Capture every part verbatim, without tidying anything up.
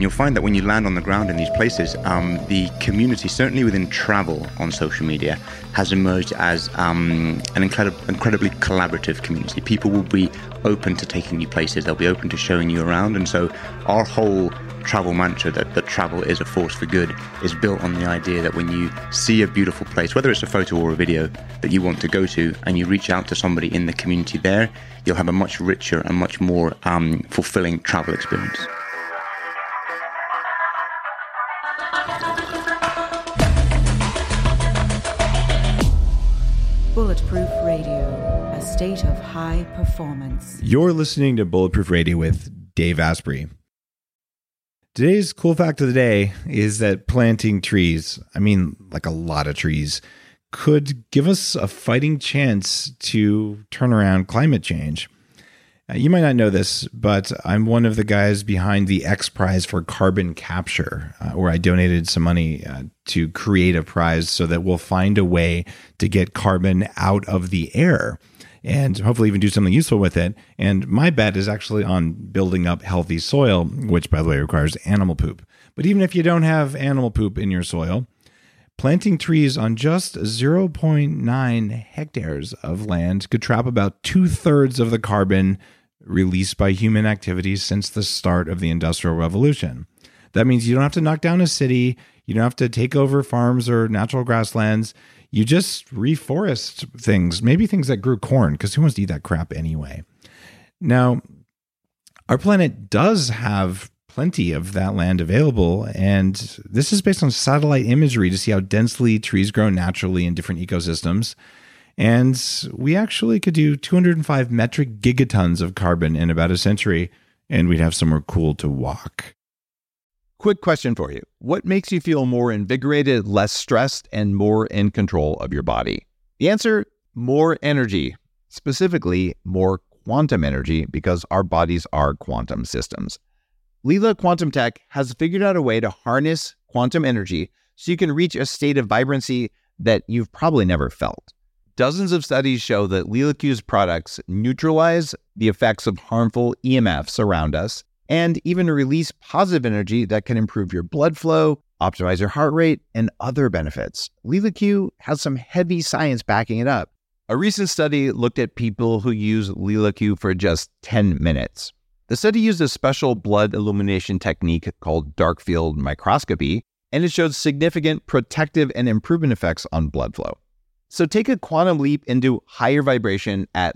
you'll find that when you land on the ground in these places, um, the community, certainly within travel on social media, has emerged as um, an incredi- incredibly collaborative community. People will be open to taking you places. They'll be open to showing you around. And so our whole travel mantra, that, that travel is a force for good, is built on the idea that when you see a beautiful place, whether it's a photo or a video that you want to go to, and you reach out to somebody in the community there, you'll have a much richer and much more um, fulfilling travel experience. Bulletproof Radio, a state of high performance. You're listening to Bulletproof Radio with Dave Asprey. Today's cool fact of the day is that planting trees, I mean like a lot of trees, could give us a fighting chance to turn around climate change. Uh, you might not know this, but I'm one of the guys behind the X Prize for carbon capture, uh, where I donated some money uh, to create a prize so that we'll find a way to get carbon out of the air and hopefully even do something useful with it. And my bet is actually on building up healthy soil, which, by the way, requires animal poop. But even if you don't have animal poop in your soil, planting trees on just zero point nine hectares of land could trap about two-thirds of the carbon released by human activities since the start of the Industrial Revolution. That means you don't have to knock down a city, you don't have to take over farms or natural grasslands. You just reforest things, maybe things that grew corn, because who wants to eat that crap anyway? Now, our planet does have plenty of that land available, and this is based on satellite imagery to see how densely trees grow naturally in different ecosystems. And we actually could do two hundred five metric gigatons of carbon in about a century, and we'd have somewhere cool to walk. Quick question for you. What makes you feel more invigorated, less stressed, and more in control of your body? The answer, more energy. Specifically, more quantum energy, because our bodies are quantum systems. Leela Quantum Tech has figured out a way to harness quantum energy so you can reach a state of vibrancy that you've probably never felt. Dozens of studies show that LeelaQ's products neutralize the effects of harmful E M Fs around us and even release positive energy that can improve your blood flow, optimize your heart rate, and other benefits. LeelaQ has some heavy science backing it up. A recent study looked at people who use LeelaQ for just ten minutes. The study used a special blood illumination technique called dark field microscopy, and it showed significant protective and improvement effects on blood flow. So take a quantum leap into higher vibration at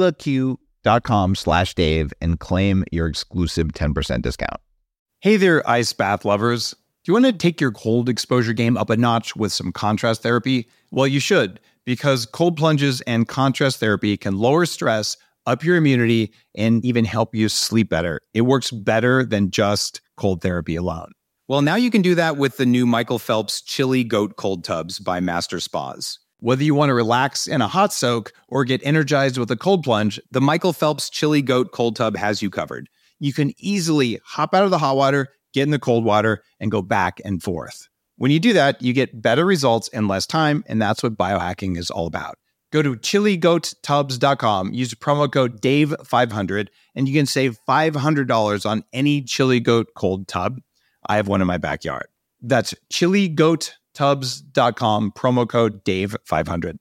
leelaq.com slash Dave and claim your exclusive ten percent discount. Hey there, ice bath lovers. Do you want to take your cold exposure game up a notch with some contrast therapy? Well, you should, because cold plunges and contrast therapy can lower stress, up your immunity, and even help you sleep better. It works better than just cold therapy alone. Well, now you can do that with the new Michael Phelps Chili Goat Cold Tubs by Master Spas. Whether you want to relax in a hot soak or get energized with a cold plunge, the Michael Phelps Chili Goat Cold Tub has you covered. You can easily hop out of the hot water, get in the cold water, and go back and forth. When you do that, you get better results in less time, and that's what biohacking is all about. Go to chili goat tubs dot com, use promo code Dave five hundred, and you can save five hundred dollars on any Chili Goat cold tub. I have one in my backyard. That's chili goat tubs dot com, promo code Dave five hundred.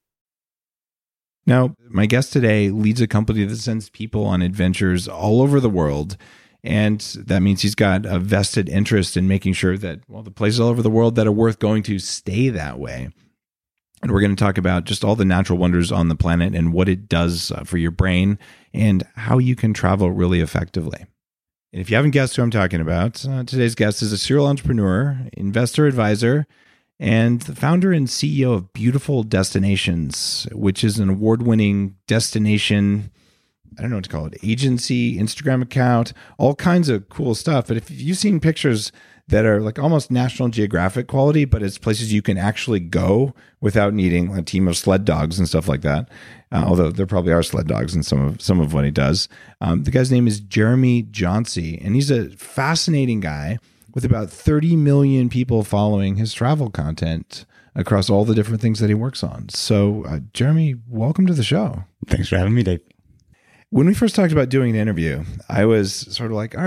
Now, my guest today leads a company that sends people on adventures all over the world. And that means he's got a vested interest in making sure that, well, the places all over the world that are worth going to stay that way. And we're going to talk about just all the natural wonders on the planet and what it does for your brain and how you can travel really effectively. And if you haven't guessed who I'm talking about, uh, today's guest is a serial entrepreneur, investor advisor, and the founder and C E O of Beautiful Destinations, which is an award-winning destination, I don't know what to call it, agency, Instagram account, all kinds of cool stuff. But if you've seen pictures that are like almost National Geographic quality, but it's places you can actually go without needing a team of sled dogs and stuff like that. Uh, although there probably are sled dogs in some of some of what he does. Um, the guy's name is Jeremy Jauncey, and he's a fascinating guy with about thirty million people following his travel content across all the different things that he works on. So, uh, Jeremy, welcome to the show. Thanks for having me, Dave. When we first talked about doing an interview, I was sort of like, all right,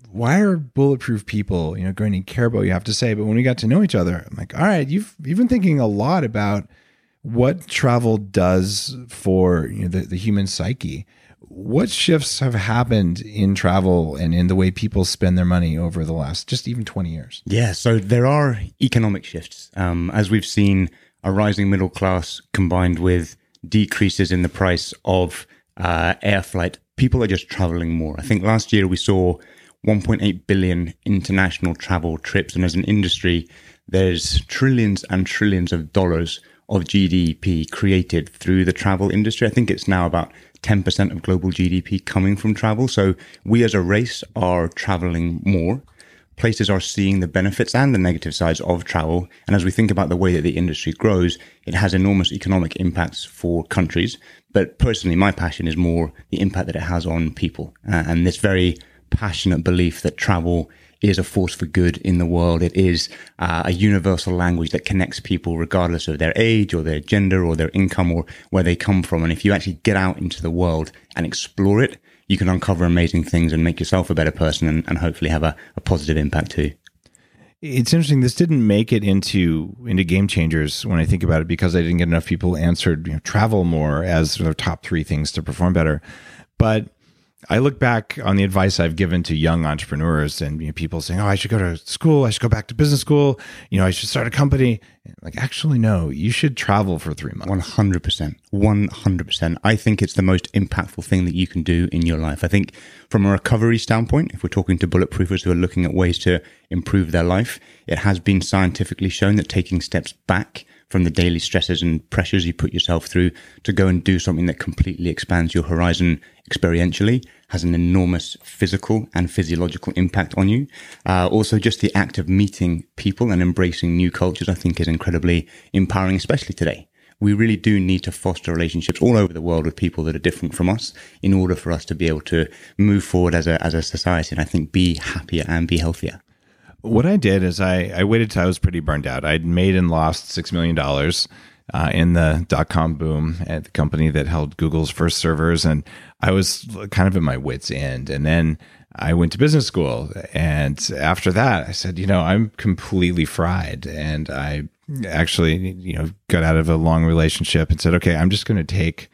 why are bulletproof people, you know, going to care about what you have to say? But when we got to know each other, I'm like, all right, you've you've been thinking a lot about what travel does for, you know, the, the human psyche. What shifts have happened in travel and in the way people spend their money over the last just even twenty years? Yeah, so there are economic shifts. Um, as we've seen, a rising middle class combined with decreases in the price of uh, air flight, people are just traveling more. I think last year we saw one point eight billion international travel trips. And as an industry, there's trillions and trillions of dollars of G D P created through the travel industry. I think it's now about ten percent of global G D P coming from travel. So we as a race are traveling more. Places are seeing the benefits and the negative sides of travel. And as we think about the way that the industry grows, it has enormous economic impacts for countries. But personally, my passion is more the impact that it has on people. Uh, and this very passionate belief that travel is a force for good in the world. It is uh, a universal language that connects people regardless of their age or their gender or their income or where they come from. And if you actually get out into the world and explore it, you can uncover amazing things and make yourself a better person and, and hopefully have a, a positive impact too. It's interesting. This didn't make it into into Game Changers when I think about it, because I didn't get enough people answered, you know, travel more as their top three things to perform better. But I look back on the advice I've given to young entrepreneurs and, you know, people saying, oh, I should go to school. I should go back to business school. You know, I should start a company. Like, actually, no, you should travel for three months. one hundred percent. one hundred percent. I think it's the most impactful thing that you can do in your life. I think from a recovery standpoint, if we're talking to bulletproofers who are looking at ways to improve their life, it has been scientifically shown that taking steps back from the daily stresses and pressures you put yourself through to go and do something that completely expands your horizon experientially has an enormous physical and physiological impact on you. Uh, also, just the act of meeting people and embracing new cultures, I think, is incredibly empowering, especially today. We really do need to foster relationships all over the world with people that are different from us in order for us to be able to move forward as a as a society and I think be happier and be healthier. What I did is I, I waited till I was pretty burned out. I'd made and lost six million dollars uh, in the dot-com boom at the company that held Google's first servers. And I was kind of at my wit's end. And then I went to business school. And after that, I said, you know, I'm completely fried. And I actually, you know, got out of a long relationship and said, okay, I'm just going to take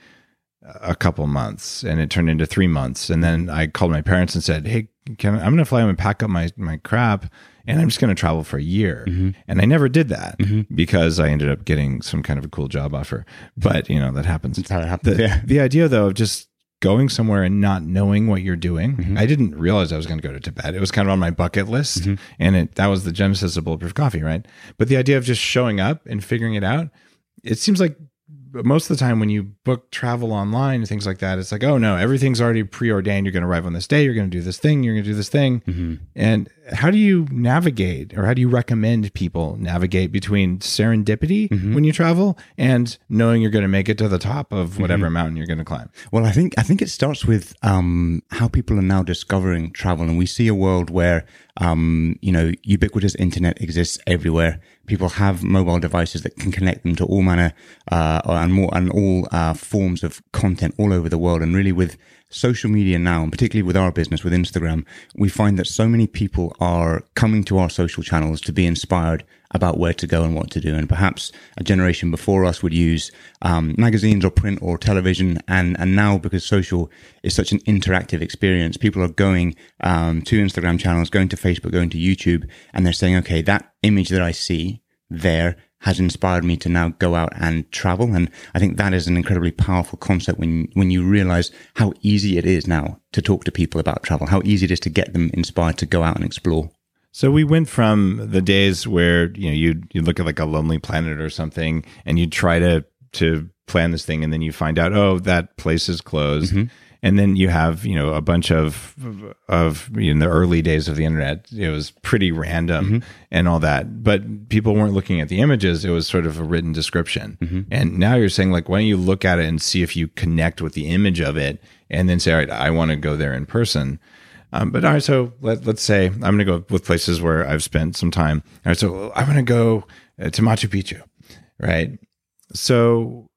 a couple months. And it turned into three months. And then I called my parents and said, hey, can, I'm going to fly home and pack up my, my crap, and I'm just going to travel for a year. Mm-hmm. And I never did that mm-hmm. because I ended up getting some kind of a cool job offer. But, you know, that happens. That's how it happens. The, yeah. the idea, though, of just going somewhere and not knowing what you're doing. Mm-hmm. I didn't realize I was going to go to Tibet. It was kind of on my bucket list. Mm-hmm. And it, that was the genesis of Bulletproof Coffee, right? But the idea of just showing up and figuring it out, it seems like most of the time when you book travel online and things like that, it's like, oh no, everything's already preordained. You're going to arrive on this day. You're going to do this thing. You're going to do this thing. Mm-hmm. And how do you navigate, or how do you recommend people navigate between serendipity mm-hmm. when you travel and knowing you're going to make it to the top of whatever mm-hmm. mountain you're going to climb? Well, I think I think it starts with um, how people are now discovering travel, and we see a world where um, you know ubiquitous internet exists everywhere. People have mobile devices that can connect them to all manner uh, and more and all uh, forms of content all over the world. And really, with social media now, and particularly with our business, with Instagram, we find that so many people are coming to our social channels to be inspired about where to go and what to do. And perhaps a generation before us would use um, magazines or print or television. And, and now, because social is such an interactive experience, people are going um, to Instagram channels, going to Facebook, going to YouTube, and they're saying, okay, that image that I see there has inspired me to now go out and travel. And I think that is an incredibly powerful concept when when you realize how easy it is now to talk to people about travel, how easy it is to get them inspired to go out and explore. So we went from the days where, you know, you'd, you'd look at like a Lonely Planet or something and you'd try to, to plan this thing, and then you find out, oh, that place is closed. Mm-hmm. And then you have, you know, a bunch of, of you know, in the early days of the internet, it was pretty random mm-hmm. and all that. But people weren't looking at the images. It was sort of a written description. Mm-hmm. And now you're saying, like, why don't you look at it and see if you connect with the image of it, and then say, all right, I want to go there in person. Um, but all right, so let, let's say I'm going to go with places where I've spent some time. All right, so I'm going to go to Machu Picchu, right? So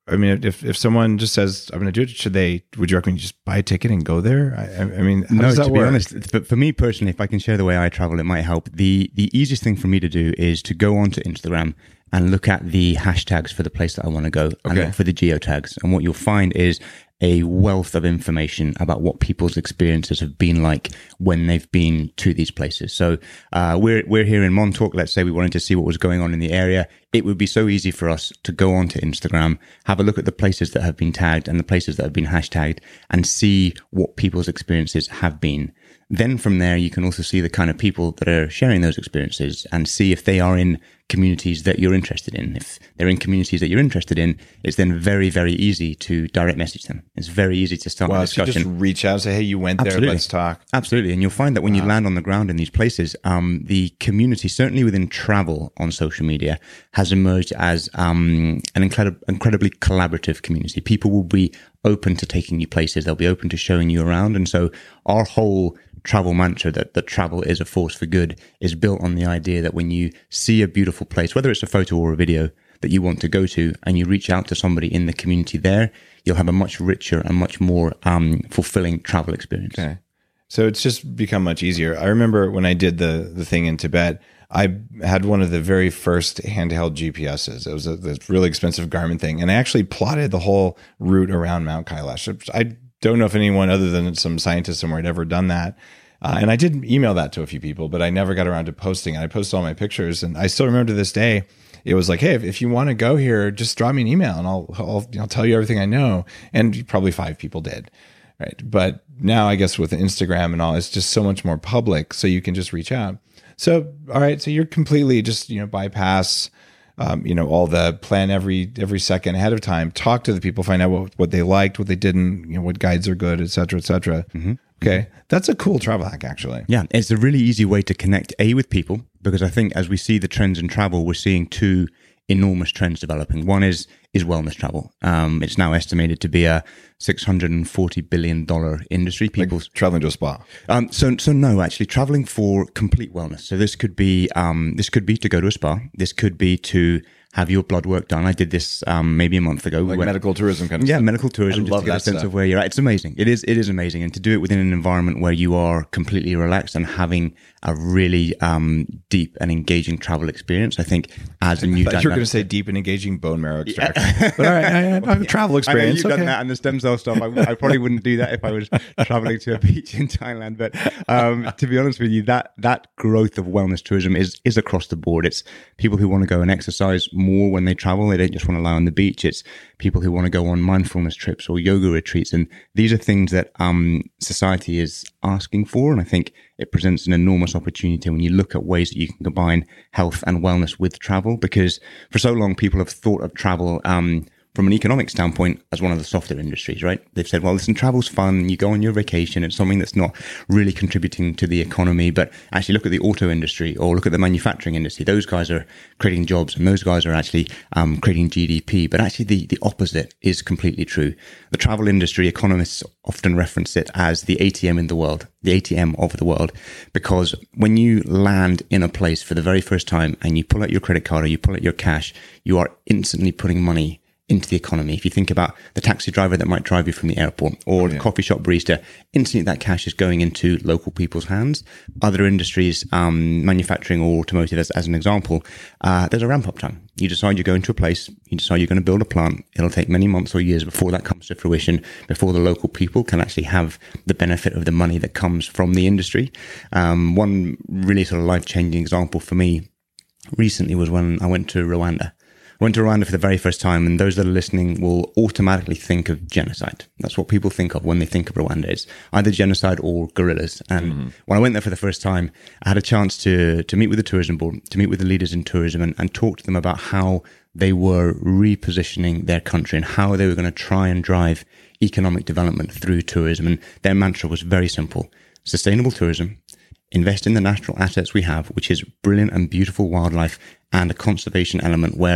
I mean, if, if someone just says, I'm going to do it, should they, would you recommend you just buy a ticket and go there? I, I mean, how no, does that to work? be honest, but for me personally, if I can share the way I travel, it might help. The the easiest thing for me to do is to go onto Instagram and look at the hashtags for the place that I want to go and Okay. look for the geotags. And what you'll find is a wealth of information about what people's experiences have been like when they've been to these places. So uh, we're we're here in Montauk. Let's say we wanted to see what was going on in the area. It would be so easy for us to go onto Instagram, have a look at the places that have been tagged and the places that have been hashtagged, and see what people's experiences have been. Then from there, you can also see the kind of people that are sharing those experiences and see if they are in communities that you're interested in. If they're in communities that you're interested in, it's then very, very easy to direct message them. It's very easy to start Well, a so discussion. just reach out and say, hey, you went there, Absolutely. let's talk. Absolutely. And you'll find that when you land on the ground in these places, um, the community, certainly within travel on social media, has emerged as um, an incredi- incredibly collaborative community. People will be open to taking you places. They'll be open to showing you around. And so our whole travel mantra that, that travel is a force for good is built on the idea that when you see a beautiful place, whether it's a photo or a video that you want to go to, and you reach out to somebody in the community there, you'll have a much richer and much more um, fulfilling travel experience. Okay. So it's just become much easier. I remember when I did the the thing in Tibet, I had one of the very first handheld G P S's. It was a this really expensive Garmin thing. And I actually plotted the whole route around Mount Kailash. I don't know if anyone other than some scientist somewhere had ever done that. Uh, and I did email that to a few people, but I never got around to posting it. I posted all my pictures, and I still remember to this day, it was like, hey, if, if you want to go here, just drop me an email and I'll, I'll, I'll tell you everything I know. And probably five people did. Right. But now I guess with Instagram and all, it's just so much more public. So you can just reach out. So, all right. So you're completely just, you know, bypass, um, you know, all the plan every, every second ahead of time, talk to the people, find out what, what they liked, what they didn't, you know, what guides are good, et cetera, et cetera. Mm-hmm. Okay. That's a cool travel hack, actually. Yeah, it's a really easy way to connect, A, with people, because I think as we see the trends in travel, we're seeing two enormous trends developing. One is is wellness travel. Um, it's now estimated to be a six hundred forty billion dollars industry. People Like traveling to a spa. Um, so, so no, actually, traveling for complete wellness. So this could be, um, this could be to go to a spa. This could be to have your blood work done. I did this um, maybe a month ago. We Like went- medical tourism kind of yeah, stuff. medical tourism. I Just love to get a that sense stuff. of where you're at. It's amazing. It is. It is amazing, and to do it within an environment where you are completely relaxed and having a really um, deep and engaging travel experience, I think adds a new. I thought you were going to dynamic. say deep and engaging bone marrow extraction. But all right, I, I have a travel I know experience. you've done Okay. that and the stem cell stuff. I, I probably wouldn't do that if I was traveling to a beach in Thailand. But um, to be honest with you, that that growth of wellness tourism is is across the board. It's people who want to go and exercise more when they travel. They don't just want to lie on the beach. It's people who want to go on mindfulness trips or yoga retreats. And these are things that um, society is asking for. And I think it presents an enormous opportunity when you look at ways that you can combine health and wellness with travel. Because for so long, people have thought of travel um, from an economic standpoint as one of the softer industries, right? They've said, well, listen, travel's fun. You go on your vacation. It's something that's not really contributing to the economy. But actually look at the auto industry or look at the manufacturing industry. Those guys are creating jobs and those guys are actually um, creating G D P. But actually the, the opposite is completely true. The travel industry, economists often reference it as the A T M in the world, the A T M of the world, because when you land in a place for the very first time and you pull out your credit card or you pull out your cash, you are instantly putting money into the economy. If you think about the taxi driver that might drive you from the airport or the Yeah. coffee shop barista, instantly that cash is going into local people's hands. Other industries, um, manufacturing or automotive as, as an example, uh, there's a ramp up time. You decide you're going to a place, you decide you're going to build a plant. It'll take many months or years before that comes to fruition, before the local people can actually have the benefit of the money that comes from the industry. Um, one really sort of life-changing example for me recently was when I went to Rwanda. I went to Rwanda for the very first time, and those that are listening will automatically think of genocide. That's what people think of when they think of Rwanda. It's either genocide or guerrillas. And mm-hmm. when I went there for the first time, I had a chance to to meet with the tourism board, to meet with the leaders in tourism, and, and talk to them about how they were repositioning their country and how they were going to try and drive economic development through tourism. And their mantra was very simple: sustainable tourism, invest in the natural assets we have, which is brilliant and beautiful wildlife, and a conservation element where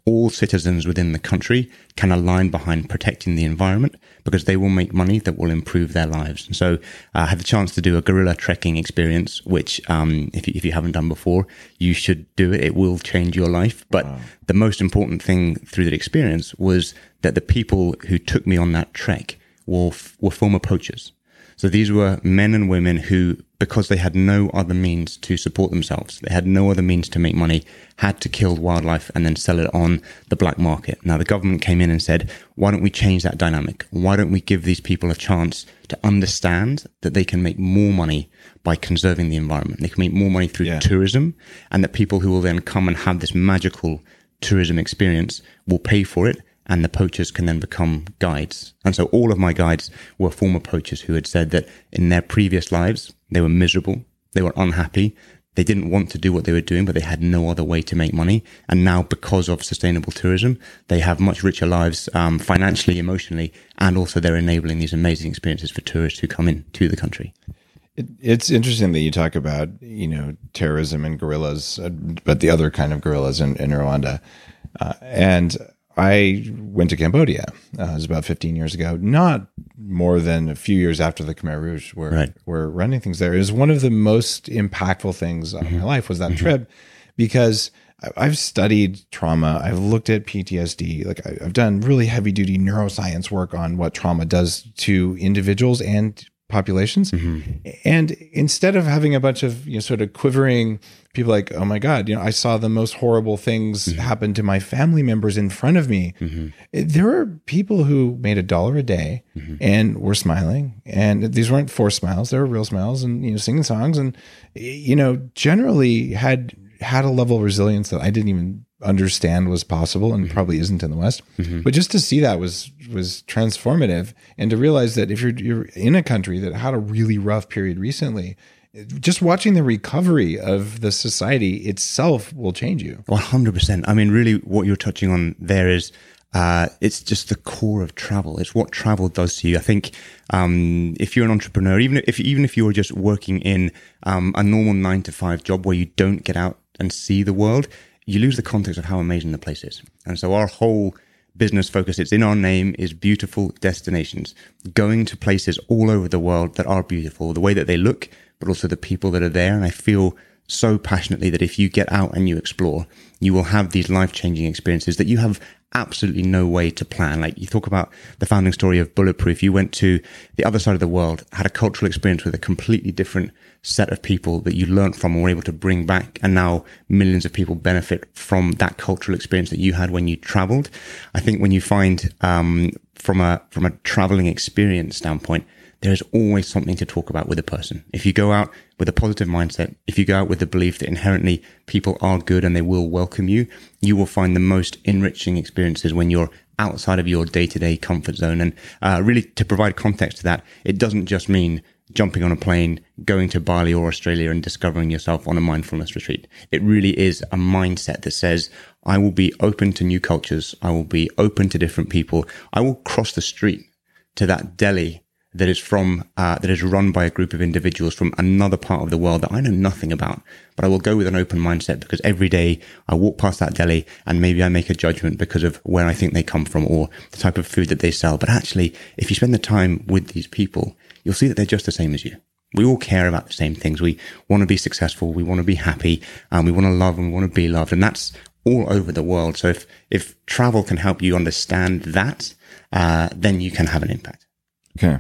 all citizens within the country can align behind protecting the environment, because they will make money that will improve their lives. And so uh, I had the chance to do a gorilla trekking experience, which um, if, you, if you haven't done before, you should do it. It will change your life. But wow. The most important thing through that experience was that the people who took me on that trek were, were former poachers. So these were men and women who, because they had no other means to support themselves, they had no other means to make money, had to kill wildlife and then sell it on the black market. Now, the government came in and said, why don't we change that dynamic? Why don't we give these people a chance to understand that they can make more money by conserving the environment? They can make more money through yeah. tourism, and that people who will then come and have this magical tourism experience will pay for it. And the poachers can then become guides. And so all of my guides were former poachers who had said that in their previous lives, they were miserable, they were unhappy, they didn't want to do what they were doing, but they had no other way to make money. And now, because of sustainable tourism, they have much richer lives, um, financially, emotionally, and also they're enabling these amazing experiences for tourists who come in to the country. It, it's interesting that you talk about, you know, terrorism and guerrillas, uh, but the other kind of guerrillas in, in Rwanda. Uh, and I went to Cambodia. Uh, it was about fifteen years ago, not more than a few years after the Khmer Rouge were, right. were running things there. It was one of the most impactful things of mm-hmm. my life was that mm-hmm. trip, because I've studied trauma. I've looked at P T S D. Like I've done really heavy duty neuroscience work on what trauma does to individuals and populations. Mm-hmm. And instead of having a bunch of, you know, sort of quivering people like, oh my God, you know, I saw the most horrible things mm-hmm. happen to my family members in front of me. Mm-hmm. There are people who made a dollar a day mm-hmm. and were smiling. And these weren't forced smiles. They were real smiles, and, you know, singing songs, and, you know, generally had, had a level of resilience that I didn't even understand was possible, and mm-hmm. probably isn't in the West. Mm-hmm. But just to see that was was transformative, and to realize that if you're you're in a country that had a really rough period recently, just watching the recovery of the society itself will change you. one hundred percent. I mean, really what you're touching on there is uh, it's just the core of travel. It's what travel does to you. I think um, if you're an entrepreneur, even if even if you're just working in um, a normal nine to five job where you don't get out and see the world, you lose the context of how amazing the place is. And so our whole business focus, it's in our name, is beautiful destinations, going to places all over the world that are beautiful, the way that they look, but also the people that are there. And I feel so passionately that if you get out and you explore, you will have these life-changing experiences that you have absolutely no way to plan. Like you talk about the founding story of Bulletproof. You went to the other side of the world, had a cultural experience with a completely different set of people that you learned from and were able to bring back. And now millions of people benefit from that cultural experience that you had when you traveled. I think when you find, um, from a, from a traveling experience standpoint, there is always something to talk about with a person. If you go out with a positive mindset, if you go out with the belief that inherently people are good and they will welcome you, you will find the most enriching experiences when you're outside of your day-to-day comfort zone. And uh, really, to provide context to that, it doesn't just mean jumping on a plane, going to Bali or Australia and discovering yourself on a mindfulness retreat. It really is a mindset that says, I will be open to new cultures. I will be open to different people. I will cross the street to that deli that is from, uh, that is run by a group of individuals from another part of the world that I know nothing about, but I will go with an open mindset, because every day I walk past that deli and maybe I make a judgment because of where I think they come from or the type of food that they sell. But actually, if you spend the time with these people, you'll see that they're just the same as you. We all care about the same things. We want to be successful. We want to be happy, and we want to love, and we want to be loved. And that's all over the world. So if, if travel can help you understand that, uh, then you can have an impact. Okay.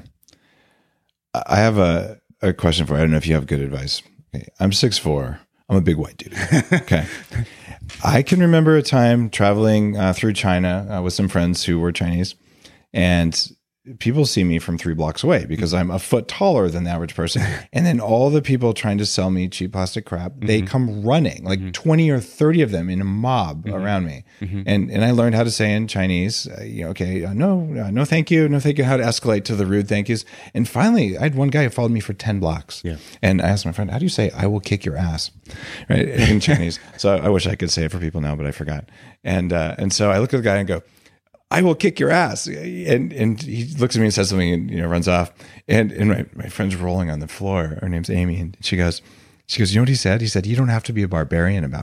I have a, a question for you. I don't know if you have good advice. Okay. I'm six foot four. I'm a big white dude. Okay. I can remember a time traveling uh, through China uh, with some friends who were Chinese, and people see me from three blocks away because I'm a foot taller than the average person. And then all the people trying to sell me cheap plastic crap, mm-hmm. they come running, like mm-hmm. twenty or thirty of them in a mob mm-hmm. around me. Mm-hmm. And and I learned how to say in Chinese, uh, you know, okay, uh, no, uh, no, thank you. No, thank you. How to escalate to the rude thank yous. And finally, I had one guy who followed me for ten blocks. Yeah. And I asked my friend, how do you say, I will kick your ass? Right. In Chinese. So I wish I could say it for people now, but I forgot. And, uh, and so I look at the guy and go, I will kick your ass. And and he looks at me and says something and, you know, runs off. And and my, my friend's rolling on the floor. Her name's Amy. And she goes, she goes, you know what he said? He said, you don't have to be a barbarian about it.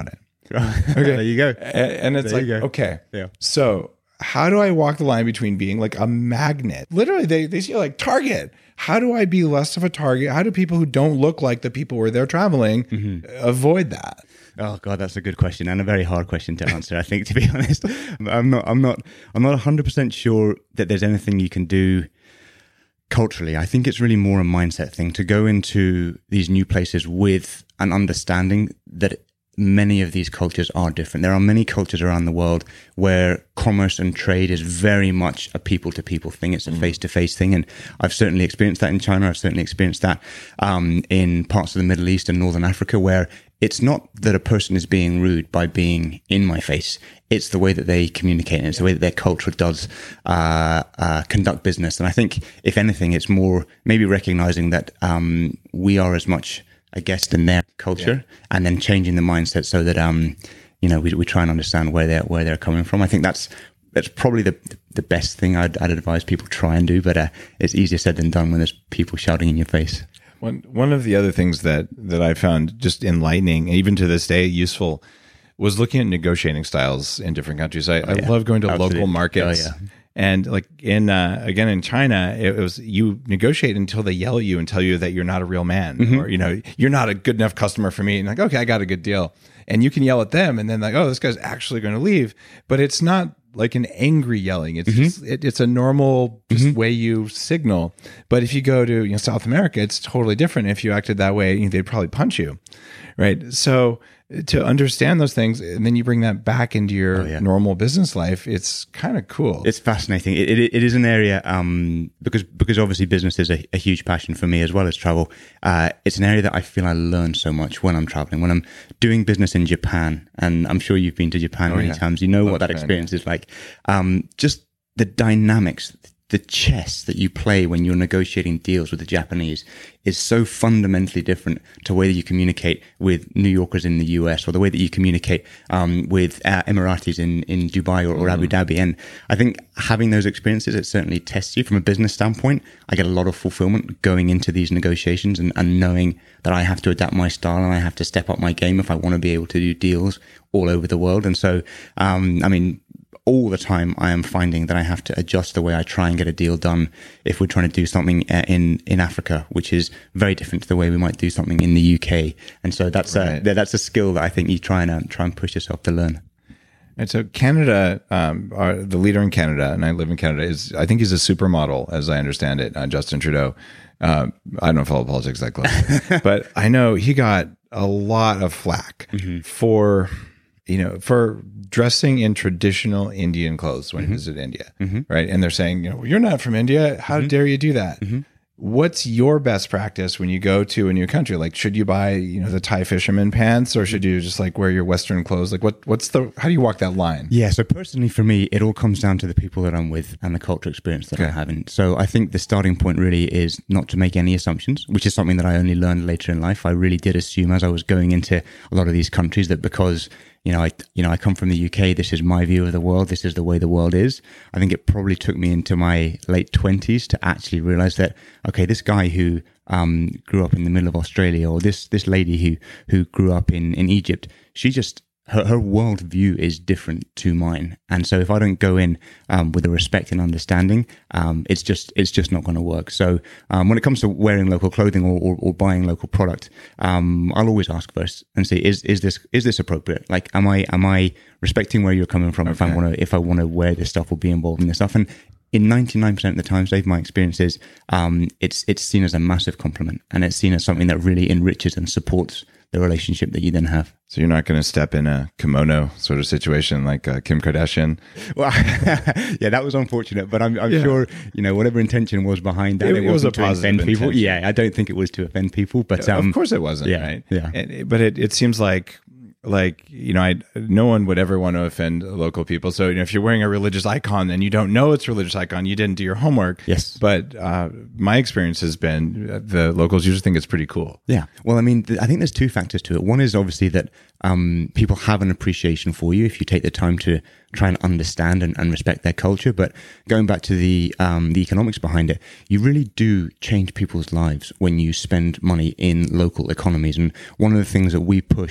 Okay. There you go. And, and it's There like, you go. okay. Yeah. So how do I walk the line between being like a magnet? Literally, they, they see like Target. How do I be less of a target? How do people who don't look like the people where they're traveling mm-hmm. avoid that? Oh God, that's a good question and a very hard question to answer. I think, to be honest, I'm not, I'm not, I'm not one hundred percent sure that there's anything you can do culturally. I think it's really more a mindset thing to go into these new places with an understanding that many of these cultures are different. There are many cultures around the world where commerce and trade is very much a people-to-people thing. It's a face-to-face thing. And I've certainly experienced that in China. I've certainly experienced that um, in parts of the Middle East and Northern Africa, where it's not that a person is being rude by being in my face. It's the way that they communicate, and it's the way that their culture does uh, uh, conduct business. And I think, if anything, it's more maybe recognizing that um, we are as much a guest in their culture, yeah. and then changing the mindset so that um, you know, we we try and understand where they're where they're coming from. I think that's that's probably the the best thing I'd, I'd advise people try and do. But uh, it's easier said than done when there's people shouting in your face. One one of the other things that that I found just enlightening, and even to this day useful, was looking at negotiating styles in different countries. I, oh, yeah. I love going to Absolutely. local markets. Oh, yeah. And like in, uh, again, in China, it was, you negotiate until they yell at you and tell you that you're not a real man, mm-hmm. or, you know, you're not a good enough customer for me. And like, okay, I got a good deal. And you can yell at them and then like, oh, this guy's actually going to leave. But it's not like an angry yelling. It's mm-hmm. just, it, it's a normal just mm-hmm. way you signal. But if you go to, you know, South America, it's totally different. If you acted that way, you know, they'd probably punch you. Right. So to understand those things, and then you bring that back into your oh, yeah. normal business life, it's kind of cool. It's fascinating. It, it, it is an area, um, because because obviously business is a, a huge passion for me as well as travel. Uh, it's an area that I feel I learn so much when I'm traveling. When I'm doing business in Japan, and I'm sure you've been to Japan oh, many yeah. times, you know Love what that Japan, experience yeah. is like. Um, just the dynamics, the chess that you play when you're negotiating deals with the Japanese is so fundamentally different to the way that you communicate with New Yorkers in the U S, or the way that you communicate um, with uh, Emiratis in, in Dubai or, or mm. Abu Dhabi. And I think having those experiences, it certainly tests you from a business standpoint. I get a lot of fulfillment going into these negotiations and, and knowing that I have to adapt my style and I have to step up my game if I want to be able to do deals all over the world. And so, um, I mean, all the time I am finding that I have to adjust the way I try and get a deal done if we're trying to do something in, in Africa, which is very different to the way we might do something in the U K. And so that's right. a, that's a skill that I think you try and uh, try and push yourself to learn. And so Canada, um, our, the leader in Canada, and I live in Canada, is I think he's a supermodel, as I understand it, uh, Justin Trudeau. Uh, I don't follow politics that close, but I know he got a lot of flack mm-hmm. for... you know, for dressing in traditional Indian clothes when mm-hmm. he visited India, mm-hmm. right? And they're saying, you know, you're not from India. How mm-hmm. dare you do that? Mm-hmm. What's your best practice when you go to a new country? Like, should you buy, you know, the Thai fisherman pants, or should you just like wear your Western clothes? Like, what, what's the, how do you walk that line? Yeah. So personally for me, it all comes down to the people that I'm with and the cultural experience that okay. I'm having. So I think the starting point really is not to make any assumptions, which is something that I only learned later in life. I really did assume as I was going into a lot of these countries that because You know, I you know I come from the U K. This is my view of the world. This is the way the world is. I think it probably took me into my late twenties to actually realize that, okay, this guy who um, grew up in the middle of Australia, or this this lady who who grew up in, in Egypt, she just her her world view is different to mine. And so if I don't go in um, with a respect and understanding, um, it's just it's just not going to work. So um, when it comes to wearing local clothing or, or, or buying local product, um, I'll always ask first and say, is is this is this appropriate? Like, am I am I respecting where you're coming from? Okay. If I want to if I want to wear this stuff or be involved in this stuff? And in ninety-nine percent of the times, Dave, my experience is um, it's it's seen as a massive compliment, and it's seen as something that really enriches and supports the relationship that you then have. So you're not going to step in a kimono sort of situation like uh, Kim Kardashian? Well, yeah, that was unfortunate, but I'm, I'm yeah. sure, you know, whatever intention was behind that, it, it, it was wasn't a positive to offend people. intention. Yeah, I don't think it was to offend people, but um, of course it wasn't, yeah, right? Yeah, and, but it, it seems like like you know, I no one would ever want to offend local people. So you know, if you're wearing a religious icon and you don't know it's a religious icon, you didn't do your homework. Yes. But uh, my experience has been the locals usually think it's pretty cool. Yeah. Well, I mean, th- I think there's two factors to it. One is obviously that um, people have an appreciation for you if you take the time to try and understand and, and respect their culture. But going back to the um, the economics behind it, you really do change people's lives when you spend money in local economies. And one of the things that we push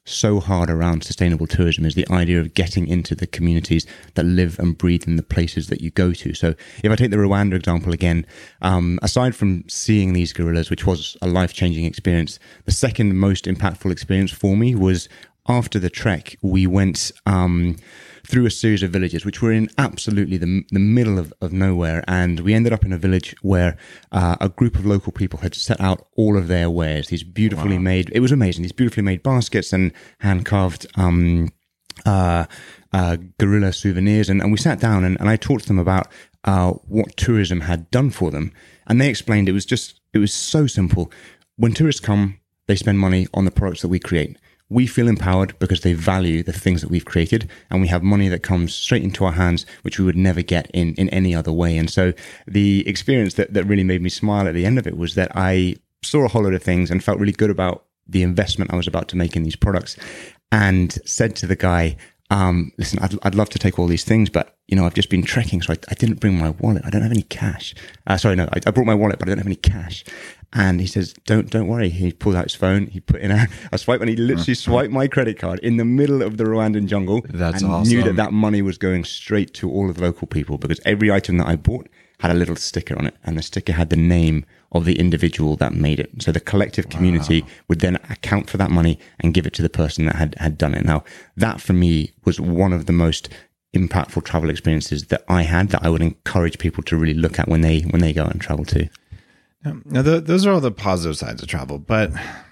so hard around sustainable tourism is the idea of getting into the communities that live and breathe in the places that you go to. So if I take the Rwanda example again, um, aside from seeing these gorillas, which was a life-changing experience, the second most impactful experience for me was after the trek, we went um, through a series of villages, which were in absolutely the, the middle of, of nowhere. And we ended up in a village where uh, a group of local people had set out all of their wares, these beautifully wow. made, it was amazing, these beautifully made baskets and hand-carved um, uh, uh, gorilla souvenirs. And, and we sat down and, and I talked to them about uh, what tourism had done for them. And they explained it was just, it was so simple. When tourists come, they spend money on the products that we create. We feel empowered because they value the things that we've created, and we have money that comes straight into our hands, which we would never get in, in any other way. And so the experience that, that really made me smile at the end of it was that I saw a whole lot of things and felt really good about the investment I was about to make in these products, and said to the guy, um, listen, I'd, I'd love to take all these things, but you know, I've just been trekking, so I, I didn't bring my wallet. I don't have any cash. Uh, sorry, no, I, I brought my wallet, but I don't have any cash. And he says, don't don't worry. He pulled out his phone. He put in a, a swipe, and he literally swiped my credit card in the middle of the Rwandan jungle. That's and awesome. Knew that that money was going straight to all of the local people, because every item that I bought had a little sticker on it, and the sticker had the name of the individual that made it. So the collective community wow. would then account for that money and give it to the person that had, had done it. Now, that for me was one of the most impactful travel experiences that I had, that I would encourage people to really look at when they when they go and travel too. Now, the, those are all the positive sides of travel. But,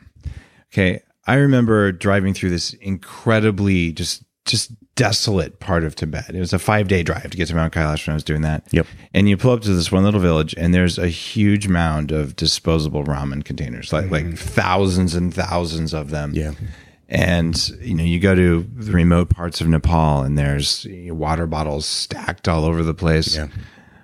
okay, I remember driving through this incredibly just just desolate part of Tibet. It was a five-day drive to get to Mount Kailash when I was doing that. Yep. And you pull up to this one little village, and there's a huge mound of disposable ramen containers, like mm-hmm. like thousands and thousands of them. Yeah. And, you know, you go to the remote parts of Nepal, and there's water bottles stacked all over the place. Yeah.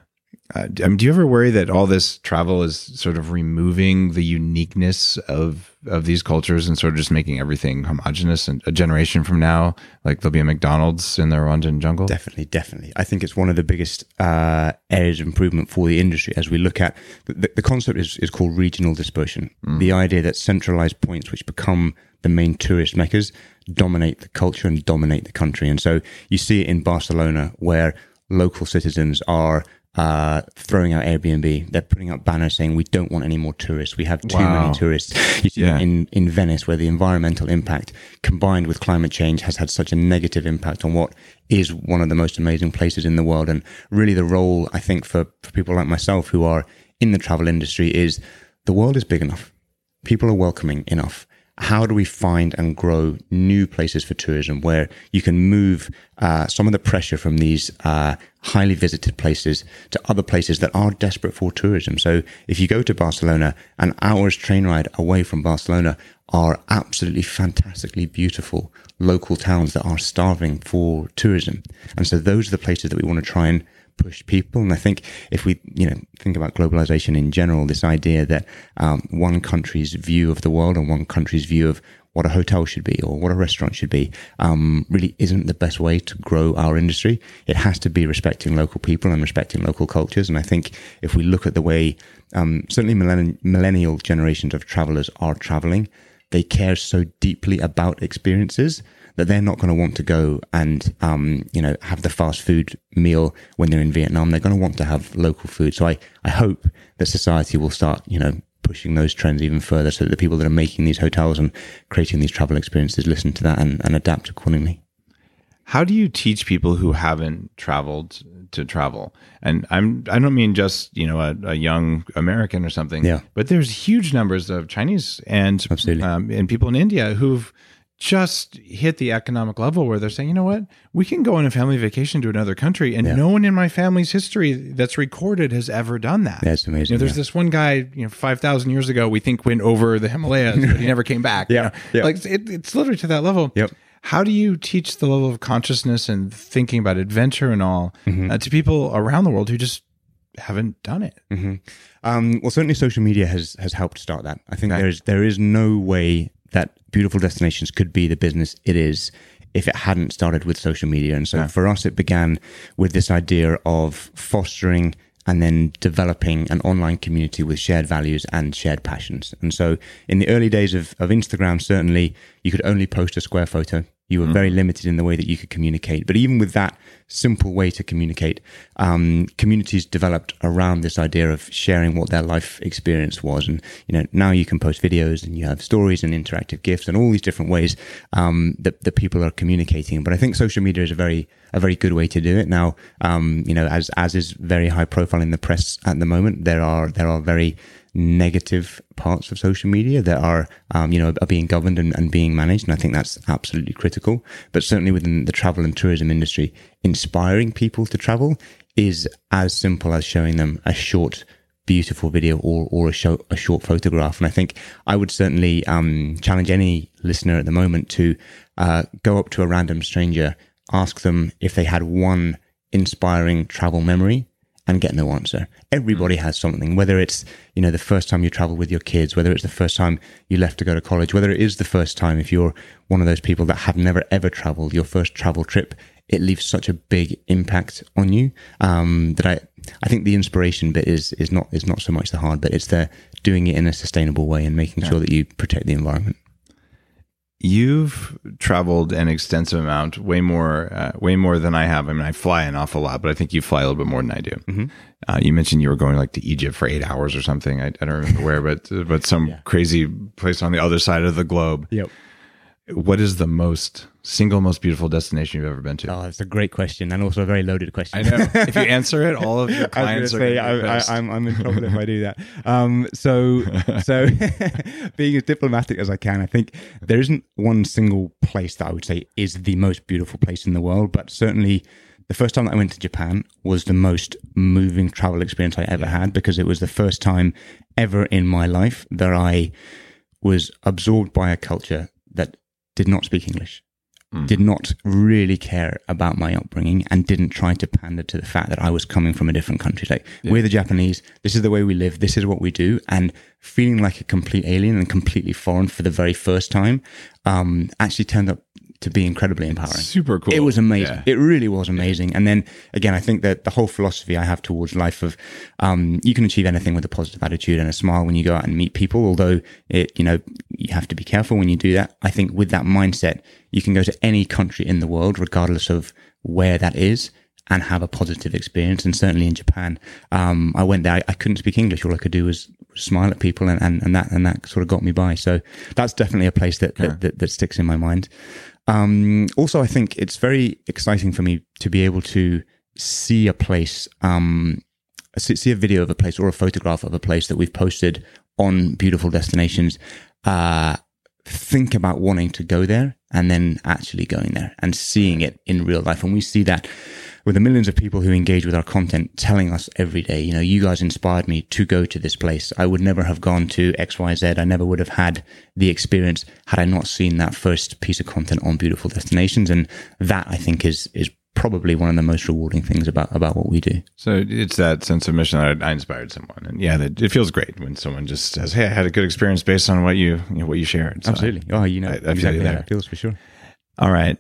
Uh, I mean, do you ever worry that all this travel is sort of removing the uniqueness of of these cultures and sort of just making everything homogenous? And a generation from now, like there'll be a McDonald's in the Rwandan jungle? Definitely, definitely. I think it's one of the biggest uh, areas of improvement for the industry as we look at the, the concept is, is called regional dispersion. Mm. The idea that centralized points, which become the main tourist meccas, dominate the culture and dominate the country. And so you see it in Barcelona, where local citizens are Uh, throwing out Airbnb. They're putting up banners saying we don't want any more tourists. We have too wow. many tourists. You see yeah. in, in Venice, where the environmental impact combined with climate change has had such a negative impact on what is one of the most amazing places in the world. And really the role, I think, for, for people like myself who are in the travel industry is the world is big enough. People are welcoming enough. How do we find and grow new places for tourism where you can move uh, some of the pressure from these uh, highly visited places to other places that are desperate for tourism? So if you go to Barcelona, an hour's train ride away from Barcelona are absolutely fantastically beautiful local towns that are starving for tourism. And so those are the places that we want to try and push people. And I think if we, you know, think about globalization in general, this idea that um, one country's view of the world and one country's view of what a hotel should be or what a restaurant should be um, really isn't the best way to grow our industry. It has to be respecting local people and respecting local cultures. And I think if we look at the way um, certainly millenn- millennial generations of travelers are traveling, they care so deeply about experiences that they're not going to want to go and, um, you know, have the fast food meal when they're in Vietnam. They're going to want to have local food. So I, I hope that society will start, you know, pushing those trends even further so that the people that are making these hotels and creating these travel experiences listen to that and, and adapt accordingly. How do you teach people who haven't traveled to travel? And I'm, I don't mean just, you know, a, a young American or something, yeah. but there's huge numbers of Chinese and, um, and people in India who've just hit the economic level where they're saying, you know what, we can go on a family vacation to another country, and yeah. no one in my family's history that's recorded has ever done that. That's amazing. You know, there's yeah. this one guy, you know, five thousand years ago, we think went over the Himalayas, but he never came back. yeah. You know? yeah. Like it, it's literally to that level. Yep. How do you teach the level of consciousness and thinking about adventure and all mm-hmm. uh, to people around the world who just haven't done it? Mm-hmm. Um, well, certainly social media has has helped start that. I think okay. there is there is no way that Beautiful Destinations could be the business it is if it hadn't started with social media. And so yeah. for us, it began with this idea of fostering and then developing an online community with shared values and shared passions. And so in the early days of, of Instagram, certainly you could only post a square photo. You were mm-hmm. very limited in the way that you could communicate. But even with that simple way to communicate, um, communities developed around this idea of sharing what their life experience was. And, you know, now you can post videos and you have stories and interactive GIFs and all these different ways um, that, that people are communicating. But I think social media is a very, a very good way to do it. Now, um, you know, as, as is very high profile in the press at the moment, there are, there are very negative parts of social media that are, um, you know, are being governed and, and being managed. And I think that's absolutely critical. But certainly within the travel and tourism industry, inspiring people to travel is as simple as showing them a short, beautiful video or, or a, show, a short photograph. And I think I would certainly um, challenge any listener at the moment to uh, go up to a random stranger, ask them if they had one inspiring travel memory, and get no answer. Everybody has something, whether it's, you know, the first time you travel with your kids, whether it's the first time you left to go to college, whether it is the first time, if you're one of those people that have never ever traveled, your first travel trip, it leaves such a big impact on you um, that I I think the inspiration bit is is not is not so much the hard bit. It's the doing it in a sustainable way and making yeah. sure that you protect the environment. You've traveled an extensive amount, way more, uh, way more than I have. I mean, I fly an awful lot, but I think you fly a little bit more than I do. Mm-hmm. Uh, you mentioned you were going like to Egypt for eight hours or something. I, I don't remember where, but but some yeah. crazy place on the other side of the globe. Yep. What is the most single most beautiful destination you've ever been to? Oh, that's a great question, and also a very loaded question. I know. If you answer it, all of your clients I was are say, I, I, I'm, I'm in trouble if I do that. Um, so, so being as diplomatic as I can, I think there isn't one single place that I would say is the most beautiful place in the world, but certainly the first time that I went to Japan was the most moving travel experience I ever had, because it was the first time ever in my life that I was absorbed by a culture that did not speak English, mm. did not really care about my upbringing, and didn't try to pander to the fact that I was coming from a different country. Like, yeah. we're the Japanese, this is the way we live, this is what we do. And feeling like a complete alien and completely foreign for the very first time um, actually turned up to be incredibly empowering. Super cool. It was amazing. Yeah. It really was amazing. And then again, I think that the whole philosophy I have towards life of um, you can achieve anything with a positive attitude and a smile when you go out and meet people, although it, you know, you have to be careful when you do that. I think with that mindset, you can go to any country in the world, regardless of where that is, and have a positive experience. And certainly in Japan, um, I went there, I, I couldn't speak English. All I could do was smile at people, and, and, and that and that sort of got me by. So that's definitely a place that, that, yeah. that, that sticks in my mind. Um, also, I think it's very exciting for me to be able to see a place, um, see a video of a place or a photograph of a place that we've posted on Beautiful Destinations, uh, think about wanting to go there, and then actually going there and seeing it in real life. And we see that with the millions of people who engage with our content, telling us every day, you know, you guys inspired me to go to this place. I would never have gone to X Y Z. I never would have had the experience had I not seen that first piece of content on Beautiful Destinations. And that, I think, is is probably one of the most rewarding things about, about what we do. So it's that sense of mission that I inspired someone. And yeah, that, it feels great when someone just says, hey, I had a good experience based on what you, you know, what you shared. So Absolutely. Oh, you know, I, I exactly how it feels, for sure. All right.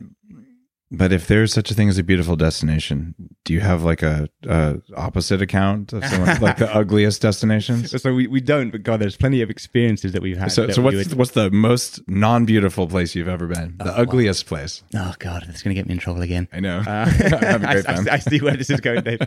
But if there's such a thing as a beautiful destination, do you have like a, a opposite account of someone, like the ugliest destinations? So we, we don't, but God, there's plenty of experiences that we've had. So, so what's, would... what's the most non-beautiful place you've ever been? The oh, ugliest wow. place? Oh God, that's going to get me in trouble again. I know. Uh, I, I, I see where this is going, Dave.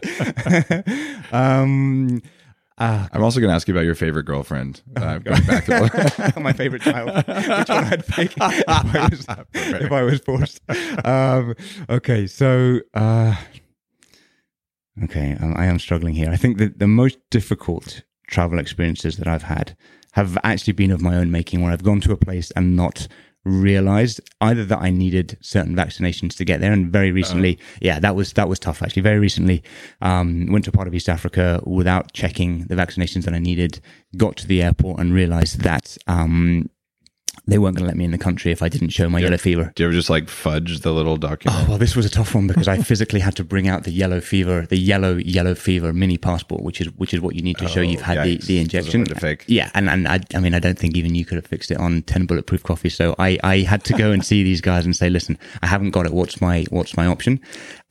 um, Uh, I'm also going to ask you about your favorite girlfriend. Uh, going back to my favorite child. Which one I'd pick if I was, if I was forced. Um, okay, so uh, okay, um, I am struggling here. I think that the most difficult travel experiences that I've had have actually been of my own making, where I've gone to a place and not realized either that I needed certain vaccinations to get there, and very recently, uh-huh. yeah, that was that was tough actually. Very recently, um, went to a part of East Africa without checking the vaccinations that I needed. Got to the airport and realized that um, they weren't going to let me in the country if I didn't show my yellow fever. Do you ever just like fudge the little document? Oh, well, this was a tough one because I physically had to bring out the yellow fever, the yellow, yellow fever mini passport, which is which is what you need to show Oh, you've had the, yikes. the injection. Those are hard to fake. Yeah, and, and I, I mean, I don't think even you could have fixed it on ten Bulletproof Coffee. So I, I had to go and see these guys and say, listen, I haven't got it. What's my what's my option?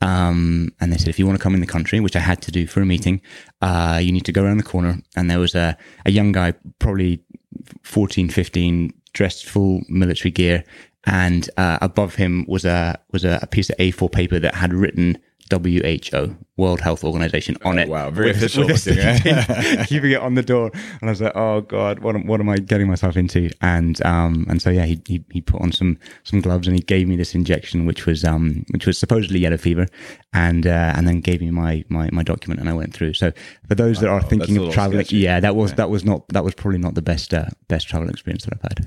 Um, and they said, if you want to come in the country, which I had to do for a meeting, uh, you need to go around the corner. And there was a, a young guy, probably fourteen, fifteen, dressed full military gear, and uh, above him was a was a, a piece of A four paper that had written W H O, World Health Organization, on Oh, it. wow, very with, official with a looking, sticky right? pin, keeping it on the door. And I was like, oh God, what am, what am I getting myself into? And um and so yeah, he, he he put on some some gloves and he gave me this injection, which was um which was supposedly yellow fever, and uh, and then gave me my my my document, and I went through. So for those that are Wow, thinking that's a of little traveling, sketchy. yeah, that was Okay. that was not that was probably not the best uh, best travel experience that I've had.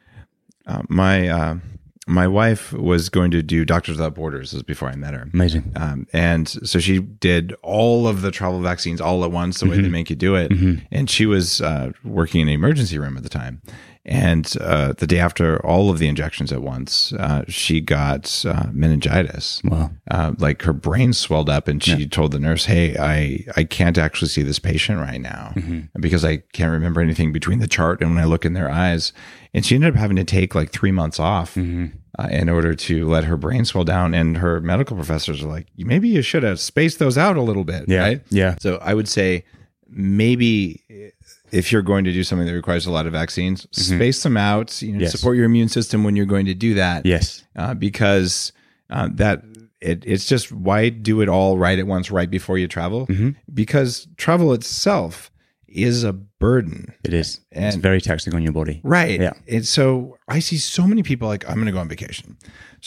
Uh, my uh, my wife was going to do Doctors Without Borders. This was before I met her. Amazing. Um, and so she did all of the travel vaccines all at once, the way they make you do it. And she was uh, working in an emergency room at the time. And uh, the day after all of the injections at once, uh, she got uh, meningitis. Wow. Uh, like her brain swelled up, and she told the nurse, "Hey, I I can't actually see this patient right now because I can't remember anything between the chart and when I look in their eyes." And she ended up having to take like three months off uh, in order to let her brain swell down. And her medical professors are like, "Maybe you should have spaced those out a little bit." Yeah. Right? Yeah. So I would say maybe if you're going to do something that requires a lot of vaccines, space them out. You know, Yes. support your immune system when you're going to do that. Yes. Uh, because uh, that it, it's just, why do it all right at once, right before you travel? Because travel itself is a burden. It is. it's And- very taxing on your body. Right. Yeah. And so I see so many people like, I'm going to go on vacation.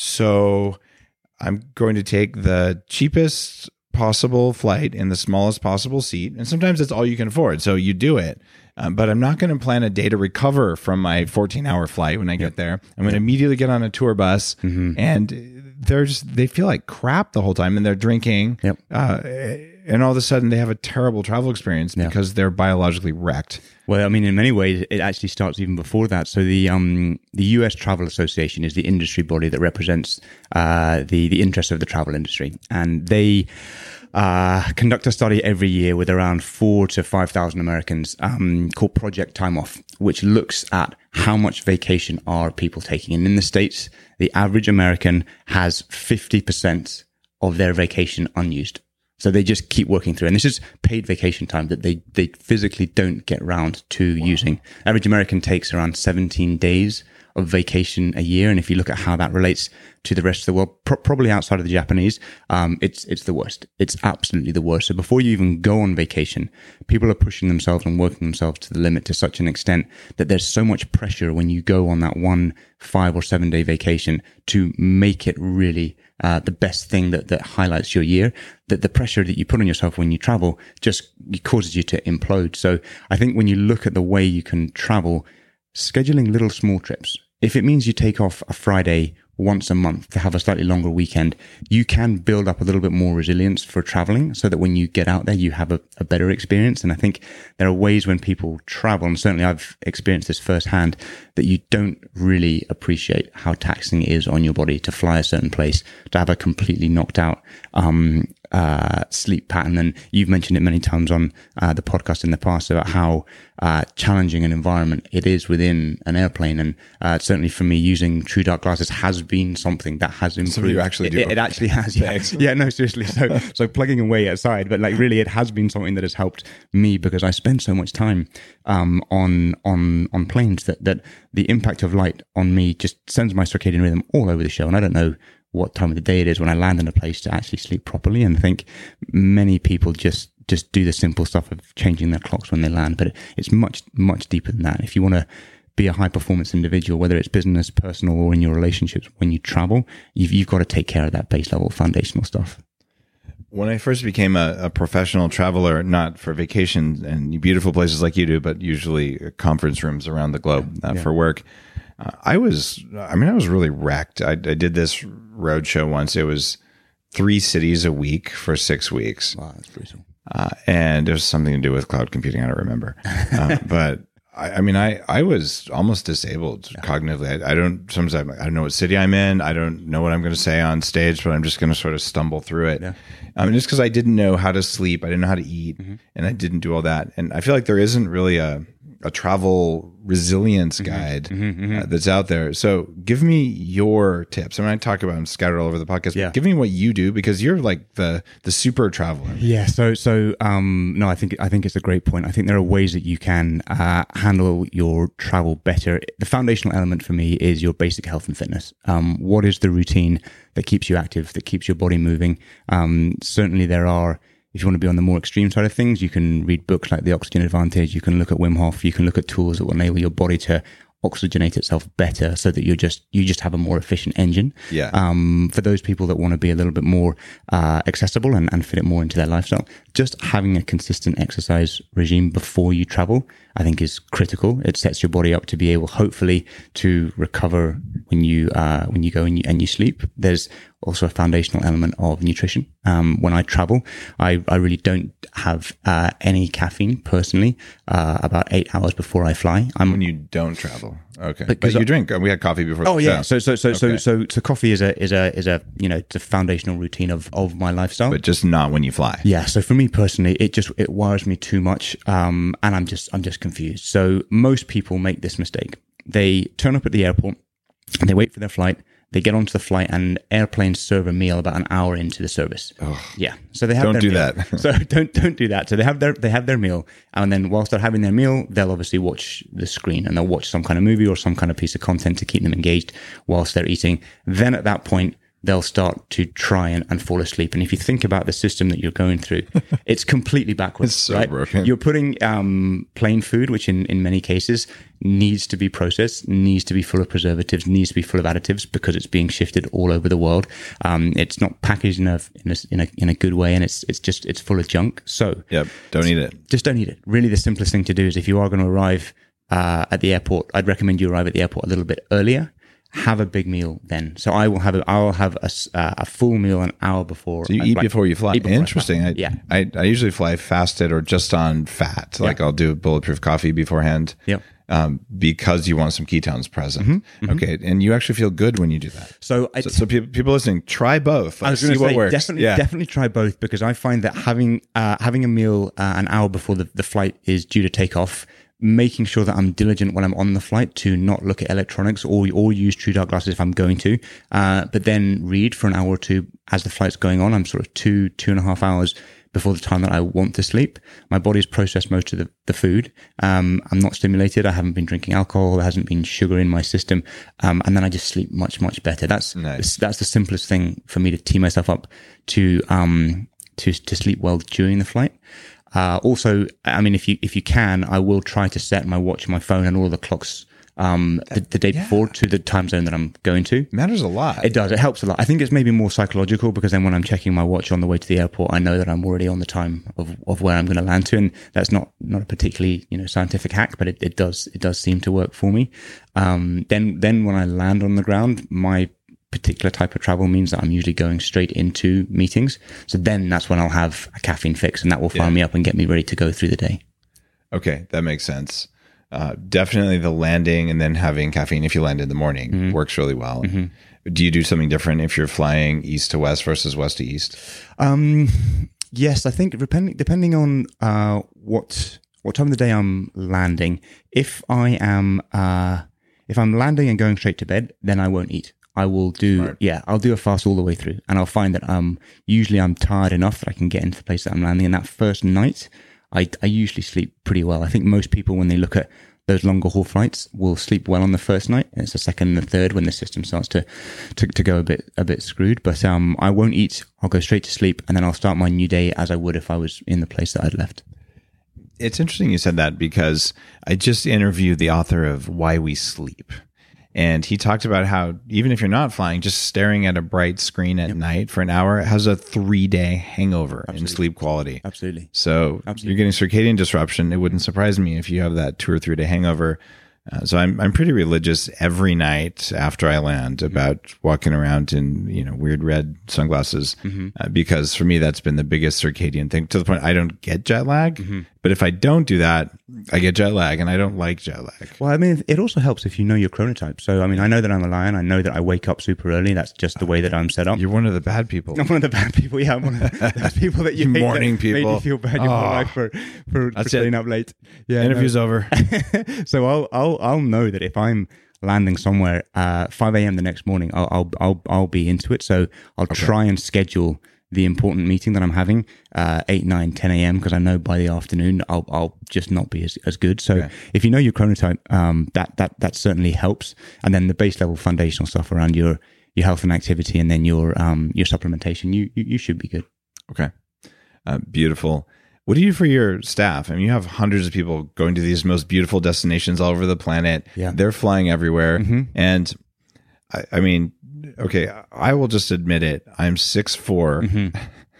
So I'm going to take the cheapest possible flight in the smallest possible seat. And sometimes that's all you can afford. So you do it. Um, but I'm not going to plan a day to recover from my fourteen hour flight when I get there. I'm going to immediately get on a tour bus, and they're just, they feel like crap the whole time, and they're drinking. Yep. Uh, and all of a sudden they have a terrible travel experience Yeah. because they're biologically wrecked. Well, I mean, in many ways, it actually starts even before that. So the um, the U S Travel Association is the industry body that represents uh, the the interests of the travel industry, and they uh, conduct a study every year with around four to five thousand Americans um, called Project Time Off, which looks at how much vacation are people taking. And in the States, the average American has fifty percent of their vacation unused. So they just keep working through. And this is paid vacation time that they, they physically don't get round to using. Average American takes around seventeen days of vacation a year. And if you look at how that relates to the rest of the world, pro- probably outside of the Japanese, um, it's it's the worst. It's absolutely the worst. So before you even go on vacation, people are pushing themselves and working themselves to the limit to such an extent that there's so much pressure when you go on that one five or seven day vacation to make it really uh, the best thing that, that highlights your year, that the pressure that you put on yourself when you travel just causes you to implode. So I think when you look at the way you can travel, scheduling little small trips, if it means you take off a Friday once a month to have a slightly longer weekend, you can build up a little bit more resilience for traveling so that when you get out there, you have a, a better experience. And I think there are ways when people travel, and certainly I've experienced this firsthand, that you don't really appreciate how taxing it is on your body to fly a certain place, to have a completely knocked out um, uh, sleep pattern. And you've mentioned it many times on uh, the podcast in the past about how uh, challenging an environment it is within an airplane. And uh, certainly for me, using True Dark glasses has been something that has improved. Something you actually do. It, it actually has. Yeah. yeah, no, seriously. So, so plugging away aside, but like really, it has been something that has helped me because I spend so much time um, on on on planes that that the impact of light on me just sends my circadian rhythm all over the show, and I don't know what time of the day it is when I land in a place to actually sleep properly. And I think many people just just do the simple stuff of changing their clocks when they land, but it, it's much much deeper than that. If you want to be a high performance individual, whether it's business, personal, or in your relationships, when you travel, you've, you've got to take care of that base level foundational stuff. When I first became a, a professional traveler, not for vacation and beautiful places like you do, but usually conference rooms around the globe uh, Yeah. for work, uh, I was, I mean, I was really wrecked. I, I did this road show once. It was three cities a week for six weeks. Wow, that's brutal. Uh, and it was something to do with cloud computing. I don't remember. Uh, but I, I mean, I, I was almost disabled yeah. cognitively. I, I don't, sometimes I'm like, I don't know what city I'm in. I don't know what I'm going to say on stage, but I'm just going to sort of stumble through it. Yeah. I mean, just because I didn't know how to sleep, I didn't know how to eat, mm-hmm. and I didn't do all that. And I feel like there isn't really a, a travel resilience guide mm-hmm, mm-hmm. Uh, that's out there. So give me your tips. I mean, I talk about them scattered all over the podcast, yeah. but give me what you do, because you're like the the super traveler. Yeah. So, so um, no, I think I think it's a great point. I think there are ways that you can uh, handle your travel better. The foundational element for me is your basic health and fitness. Um, what is the routine that keeps you active, that keeps your body moving? Um, certainly there are, if you want to be on the more extreme side of things, you can read books like The Oxygen Advantage. You can look at Wim Hof. You can look at tools that will enable your body to oxygenate itself better, so that you just you just have a more efficient engine. Yeah. Um, for those people that want to be a little bit more uh, accessible and, and fit it more into their lifestyle, just having a consistent exercise regime before you travel, I think, is critical. It sets your body up to be able, hopefully, to recover when you uh, when you go and you, and you sleep. There's also a foundational element of nutrition. Um, when I travel, I, I really don't have uh, any caffeine personally uh, about eight hours before I fly. I'm, when you don't travel, okay, but you I, drink. We had coffee before. Oh the yeah, show. so so so okay. so so so coffee is a is a is a you know it's a foundational routine of of my lifestyle. But just not when you fly. Yeah. So for me personally, it just it wires me too much, um, and I'm just I'm just confused. So most people make this mistake. They turn up at the airport, and they wait for their flight. They get onto the flight, and airplanes serve a meal about an hour into the service. Oh, yeah, so they have don't their do meal. that. so don't don't do that. So they have their they have their meal, and then whilst they're having their meal, they'll obviously watch the screen, and they'll watch some kind of movie or some kind of piece of content to keep them engaged whilst they're eating. Then at that point, they'll start to try and, and fall asleep. And if you think about the system that you're going through, it's completely backwards. It's so right? broken. You're putting um, plain food, which in, in many cases needs to be processed, needs to be full of preservatives, needs to be full of additives, because it's being shifted all over the world. Um, it's not packaged in a, in a in a in a good way, and it's it's just it's full of junk. So yep, don't eat it. Just don't eat it. Really, the simplest thing to do is, if you are going to arrive uh, at the airport, I'd recommend you arrive at the airport a little bit earlier. Have a big meal then. So I will have a, I will have a, uh, a full meal an hour before. So you eat like, before you fly. Before Interesting. I, yeah. I, I usually fly fasted or just on fat. Like yeah. I'll do bulletproof coffee beforehand. Yep. Um, because you want some ketones present. Mm-hmm, mm-hmm. Okay. And you actually feel good when you do that. So, so, so people, people listening, try both. Like, I was going to say, works. definitely, yeah. definitely try both, because I find that having, uh, having a meal uh, an hour before the, the flight is due to take off, making sure that I'm diligent when I'm on the flight to not look at electronics or or use true dark glasses if I'm going to, uh, but then read for an hour or two as the flight's going on. I'm sort of two, two and a half hours before the time that I want to sleep. My body's processed most of the, the food. Um, I'm not stimulated. I haven't been drinking alcohol. There hasn't been sugar in my system. Um, and then I just sleep much, much better. That's, nice. that's the simplest thing for me to tee myself up to, um, to, to sleep well during the flight. Uh, also, I mean, if you if you can, I will try to set my watch, my phone, and all of the clocks um, the, the day yeah. before to the time zone that I'm going to. It matters a lot. It does. It helps a lot. I think it's maybe more psychological, because then when I'm checking my watch on the way to the airport, I know that I'm already on the time of, of where I'm going to land to, and that's not not a particularly you know scientific hack, but it, it does it does seem to work for me. Um, then then when I land on the ground, my particular type of travel means that I'm usually going straight into meetings. So then that's when I'll have a caffeine fix, and that will fire yeah. me up and get me ready to go through the day. Okay, that makes sense. Uh, definitely the landing and then having caffeine if you land in the morning mm-hmm. works really well. Mm-hmm. Do you do something different if you're flying east to west versus west to east? Um, yes, I think depending depending on uh, what what time of the day I'm landing. If I am uh, if I'm landing and going straight to bed, then I won't eat. I will do, Smart. yeah, I'll do a fast all the way through, and I'll find that um usually I'm tired enough that I can get into the place that I'm landing. And that first night, I I usually sleep pretty well. I think most people, when they look at those longer haul flights, will sleep well on the first night. And it's the second and the third when the system starts to to, to go a bit a bit screwed. But um, I won't eat. I'll go straight to sleep, and then I'll start my new day as I would if I was in the place that I'd left. It's interesting you said that, because I just interviewed the author of Why We Sleep. And he talked about how even if you're not flying, just staring at a bright screen at yep. night for an hour has a three-day hangover Absolutely. in sleep quality. Absolutely. So Absolutely. you're getting circadian disruption. It wouldn't surprise me if you have that two or three-day hangover. Uh, so I'm I'm pretty religious every night after I land about mm-hmm. walking around in you know weird red sunglasses mm-hmm. uh, because for me that's been the biggest circadian thing, to the point I don't get jet lag, mm-hmm. But if I don't do that, I get jet lag, and I don't like jet lag. Well, I mean, it also helps if you know your chronotype. So, I mean, I know that I'm a lion. I know that I wake up super early. That's just the way that I'm set up. You're one of the bad people. I'm one of the bad people. Yeah, I'm one of the those people that you hate morning that people. Made you feel bad your whole Oh. life for for, for That's staying it. up late. Yeah, Interview's no. over. So I'll I'll I'll know that if I'm landing somewhere uh five a.m. the next morning, I'll I'll I'll, I'll be into it. So I'll okay. try and schedule the important meeting that I'm having uh eight, nine, ten a.m. because I know by the afternoon I'll I'll just not be as, as good. So okay. if you know your chronotype, um that that that certainly helps. And then the base level foundational stuff around your your health and activity, and then your um your supplementation, you you, you should be good. Okay, uh, beautiful. What do you do for your staff? I mean, you have hundreds of people going to these most beautiful destinations all over the planet. Yeah. They're flying everywhere. Mm-hmm. And I, I mean, okay, I will just admit it. I'm six foot four. Mm-hmm.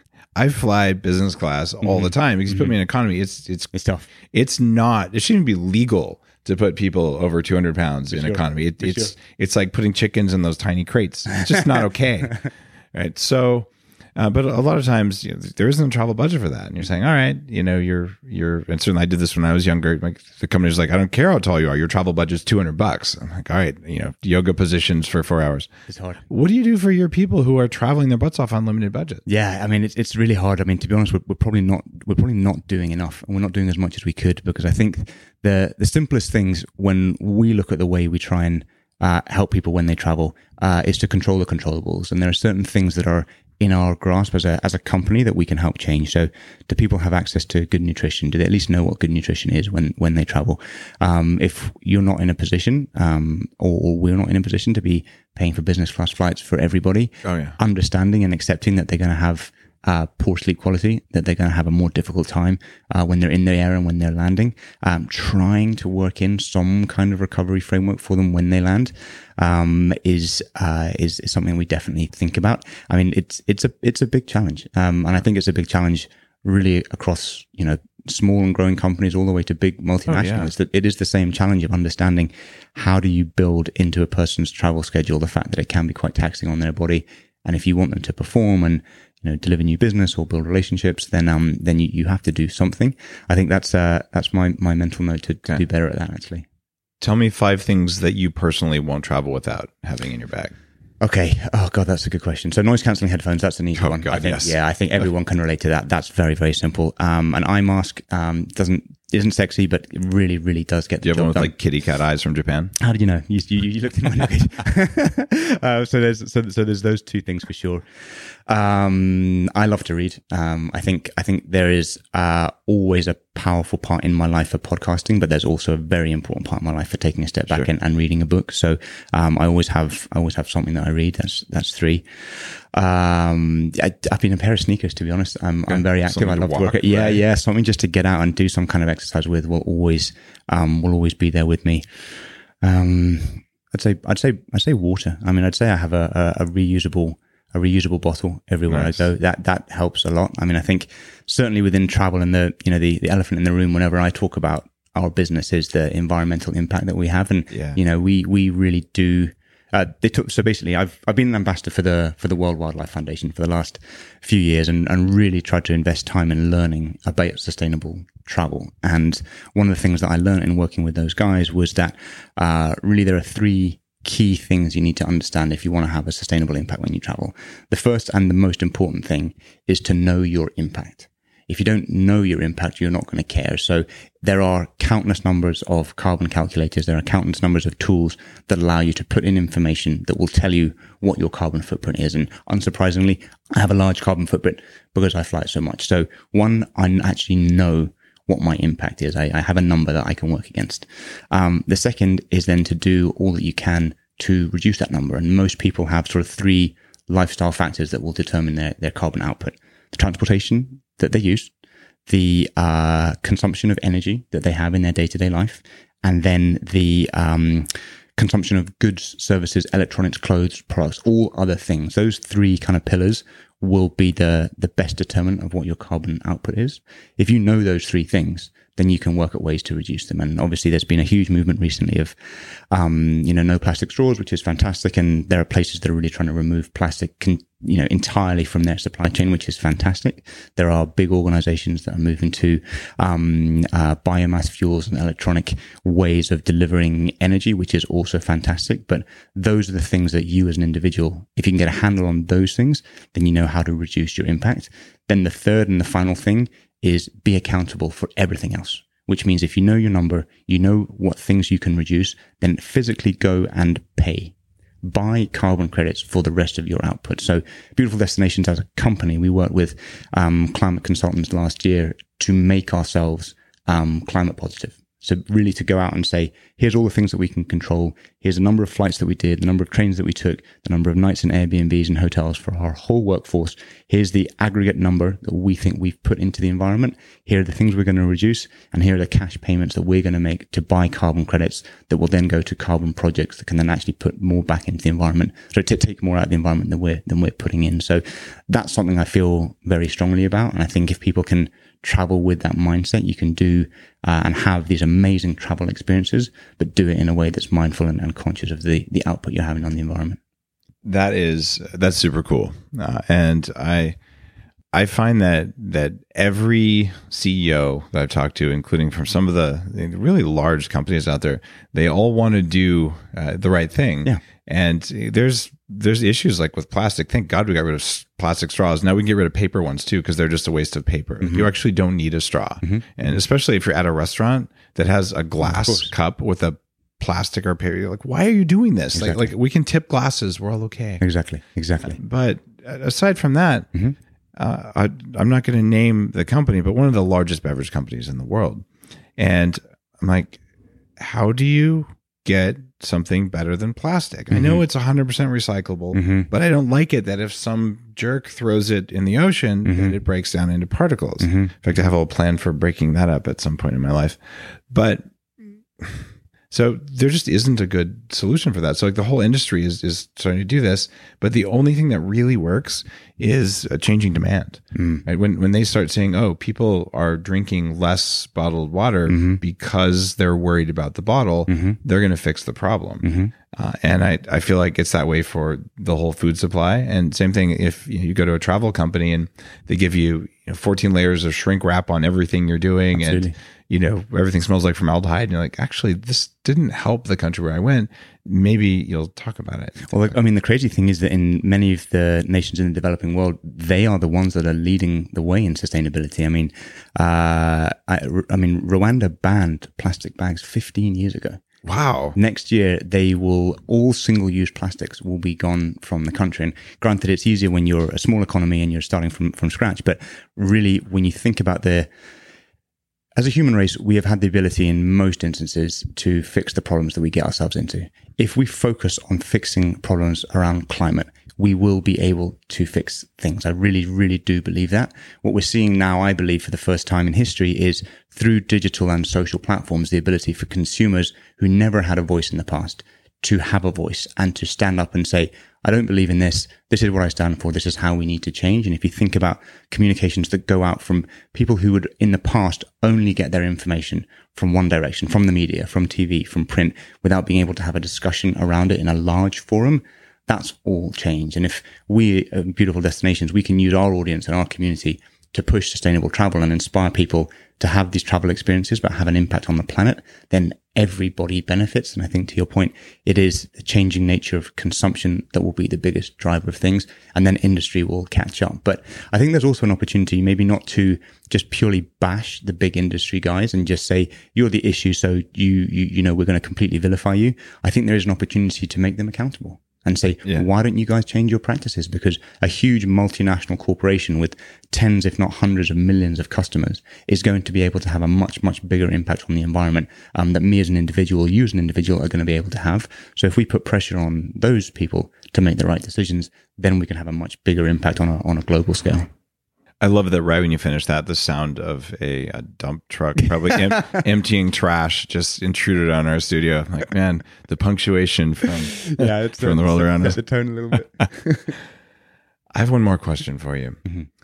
I fly business class all mm-hmm. the time because you mm-hmm. put me in economy. It's, it's, it's tough. It's not, it shouldn't be legal to put people over two hundred pounds for in sure. economy. It, it's, sure. it's like putting chickens in those tiny crates. It's just not okay. Right. So, Uh, but a lot of times, you know, there isn't a travel budget for that, and you're saying, "All right, you know, you're you're." And certainly, I did this when I was younger. Like the company's like, "I don't care how tall you are. Your travel budget's two hundred bucks." I'm like, "All right, you know, yoga positions for four hours." It's hard. What do you do for your people who are traveling their butts off on limited budget? Yeah, I mean, it's it's really hard. I mean, to be honest, we're, we're probably not we're probably not doing enough, and we're not doing as much as we could, because I think the the simplest things when we look at the way we try and uh, help people when they travel uh, is to control the controllables, and there are certain things that are in our grasp as a as a company that we can help change. So, do people have access to good nutrition? Do they at least know what good nutrition is when when they travel? Um, if you're not in a position, um, or, or we're not in a position to be paying for business class flights for everybody, oh, yeah. understanding and accepting that they're going to have uh, poor sleep quality, that they're going to have a more difficult time uh, when they're in the air and when they're landing, um, trying to work in some kind of recovery framework for them when they land. Um, is, uh, is, is something we definitely think about. I mean, it's, it's a, it's a big challenge. Um, and I think it's a big challenge really across, you know, small and growing companies all the way to big multinationals. Oh, yeah. It's that it is the same challenge of understanding how do you build into a person's travel schedule the fact that it can be quite taxing on their body. And if you want them to perform and, you know, deliver new business or build relationships, then, um, then you, you have to do something. I think that's, uh, that's my, my mental note to, to okay. do better at that, actually. Tell me five things that you personally won't travel without having in your bag. Okay. Oh God, that's a good question. So noise cancelling headphones, that's an easy oh, one. God, I think, yes. Yeah, I think everyone can relate to that. That's very, very simple. Um, an eye mask, um, doesn't, isn't sexy, but it really, really does get the do you have job one with done. Like kitty cat eyes from Japan? How did you know? You, you, you looked in my luggage. uh, so there's, so, so there's those two things for sure. Um, I love to read. Um, I think, I think there is, uh, always a powerful part in my life for podcasting, but there's also a very important part in my life for taking a step back sure. and, and reading a book. So, um, I always have, I always have something that I read. That's, that's three. Um, I, I've been a pair of sneakers, to be honest. I'm, okay. I'm very active. Something I love to to work walk, at, yeah, right. yeah. Something just to get out and do some kind of exercise with will always, um, will always be there with me. Um, I'd say, I'd say, I'd say water. I mean, I'd say I have a, a, a reusable, a reusable bottle everywhere nice. I go. That, that helps a lot. I mean, I think certainly within travel and the, you know, the, the elephant in the room, whenever I talk about our business is the environmental impact that we have. And, yeah. you know, we, we really do, uh, they took, so basically I've, I've been an ambassador for the, for the World Wildlife Foundation for the last few years and, and really tried to invest time in learning about sustainable travel. And one of the things that I learned in working with those guys was that, uh, really there are three key things you need to understand if you want to have a sustainable impact when you travel. The first and the most important thing is to know your impact. If you don't know your impact, you're not going to care. So there are countless numbers of carbon calculators. There are countless numbers of tools that allow you to put in information that will tell you what your carbon footprint is. And unsurprisingly, I have a large carbon footprint because I fly so much. So one, I actually know what my impact is. I, I have a number that I can work against. Um, the second is then to do all that you can to reduce that number. And most people have sort of three lifestyle factors that will determine their, their carbon output. The transportation that they use, the uh, consumption of energy that they have in their day-to-day life, and then the um, consumption of goods, services, electronics, clothes, products, all other things. Those three kind of pillars will be the, the best determinant of what your carbon output is. If you know those three things, then you can work at ways to reduce them. And obviously there's been a huge movement recently of, um, you know, no plastic straws, which is fantastic. And there are places that are really trying to remove plastic con- you know, entirely from their supply chain, which is fantastic. There are big organizations that are moving to um, uh, biomass fuels and electronic ways of delivering energy, which is also fantastic. But those are the things that you as an individual, if you can get a handle on those things, then you know how to reduce your impact. Then the third and the final thing is be accountable for everything else, which means if you know your number, you know what things you can reduce, then physically go and pay. Buy carbon credits for the rest of your output. So Beautiful Destinations as a company, we worked with um, climate consultants last year to make ourselves um, climate positive. So really to go out and say, here's all the things that we can control. Here's the number of flights that we did, the number of trains that we took, the number of nights in Airbnbs and hotels for our whole workforce. Here's the aggregate number that we think we've put into the environment. Here are the things we're going to reduce. And here are the cash payments that we're going to make to buy carbon credits that will then go to carbon projects that can then actually put more back into the environment. So to take more out of the environment than we're, than we're putting in. So that's something I feel very strongly about. And I think if people can travel with that mindset, you can do uh, and have these amazing travel experiences, but do it in a way that's mindful and, and conscious of the the output you're having on the environment. That is that's super cool, uh, and I I find that that every C E O that I've talked to, including from some of the really large companies out there, they all want to do uh, the right thing. Yeah. And there's there's issues like with plastic. Thank God we got rid of plastic straws. Now we can get rid of paper ones too, because they're just a waste of paper. Mm-hmm. You actually don't need a straw. Mm-hmm. And especially if you're at a restaurant that has a glass cup with a plastic or paper, you're like, why are you doing this? Exactly. Like, like we can tip glasses. We're all okay. Exactly. Exactly. But aside from that, mm-hmm. uh, I, I'm not going to name the company, but one of the largest beverage companies in the world. And I'm like, how do you get something better than plastic? Mm-hmm. I know it's one hundred percent recyclable, mm-hmm. but I don't like it that if some jerk throws it in the ocean, mm-hmm. that it breaks down into particles. Mm-hmm. In fact, I have a whole plan for breaking that up at some point in my life. But so there just isn't a good solution for that. So like the whole industry is is starting to do this, but the only thing that really works is a changing demand. Mm. Right? When when they start saying, oh, people are drinking less bottled water mm-hmm. because they're worried about the bottle, mm-hmm. they're going to fix the problem. Mm-hmm. Uh, and I, I feel like it's that way for the whole food supply. And same thing if you know, you go to a travel company and they give you, you know, fourteen layers of shrink wrap on everything you're doing. Absolutely. And you know, everything smells like formaldehyde. And you're like, actually, this didn't help the country where I went. Maybe you'll talk about it. Well, I mean, the crazy thing is that in many of the nations in the developing world, they are the ones that are leading the way in sustainability. I mean, uh, I, I mean, Rwanda banned plastic bags fifteen years ago. Wow. Next year, they will, all single-use plastics will be gone from the country. And granted, it's easier when you're a small economy and you're starting from, from scratch. But really, when you think about the, as a human race, we have had the ability in most instances to fix the problems that we get ourselves into. If we focus on fixing problems around climate, we will be able to fix things. I really, really do believe that. What we're seeing now, I believe, for the first time in history is through digital and social platforms, the ability for consumers who never had a voice in the past to have a voice and to stand up and say, I don't believe in this. This is what I stand for. This is how we need to change. And if you think about communications that go out from people who would in the past only get their information from one direction, from the media, from T V, from print, without being able to have a discussion around it in a large forum, that's all change. And if we at Beautiful Destinations, we can use our audience and our community to push sustainable travel and inspire people to have these travel experiences, but have an impact on the planet, then everybody benefits. And I think to your point, it is the changing nature of consumption that will be the biggest driver of things. And then industry will catch up. But I think there's also an opportunity, maybe not to just purely bash the big industry guys and just say, you're the issue. So you, you, you know, we're going to completely vilify you. I think there is an opportunity to make them accountable. And say, yeah. why don't you guys change your practices? Because a huge multinational corporation with tens, if not hundreds of millions of customers is going to be able to have a much, much bigger impact on the environment um, that me as an individual, you as an individual are going to be able to have. So if we put pressure on those people to make the right decisions, then we can have a much bigger impact on a, on a global scale. I love that right when you finish that, the sound of a, a dump truck probably em- emptying trash just intruded on our studio. Like, man, the punctuation from, yeah, it's from the, the world around us. the tone a little bit. I have one more question for you. Mm-hmm.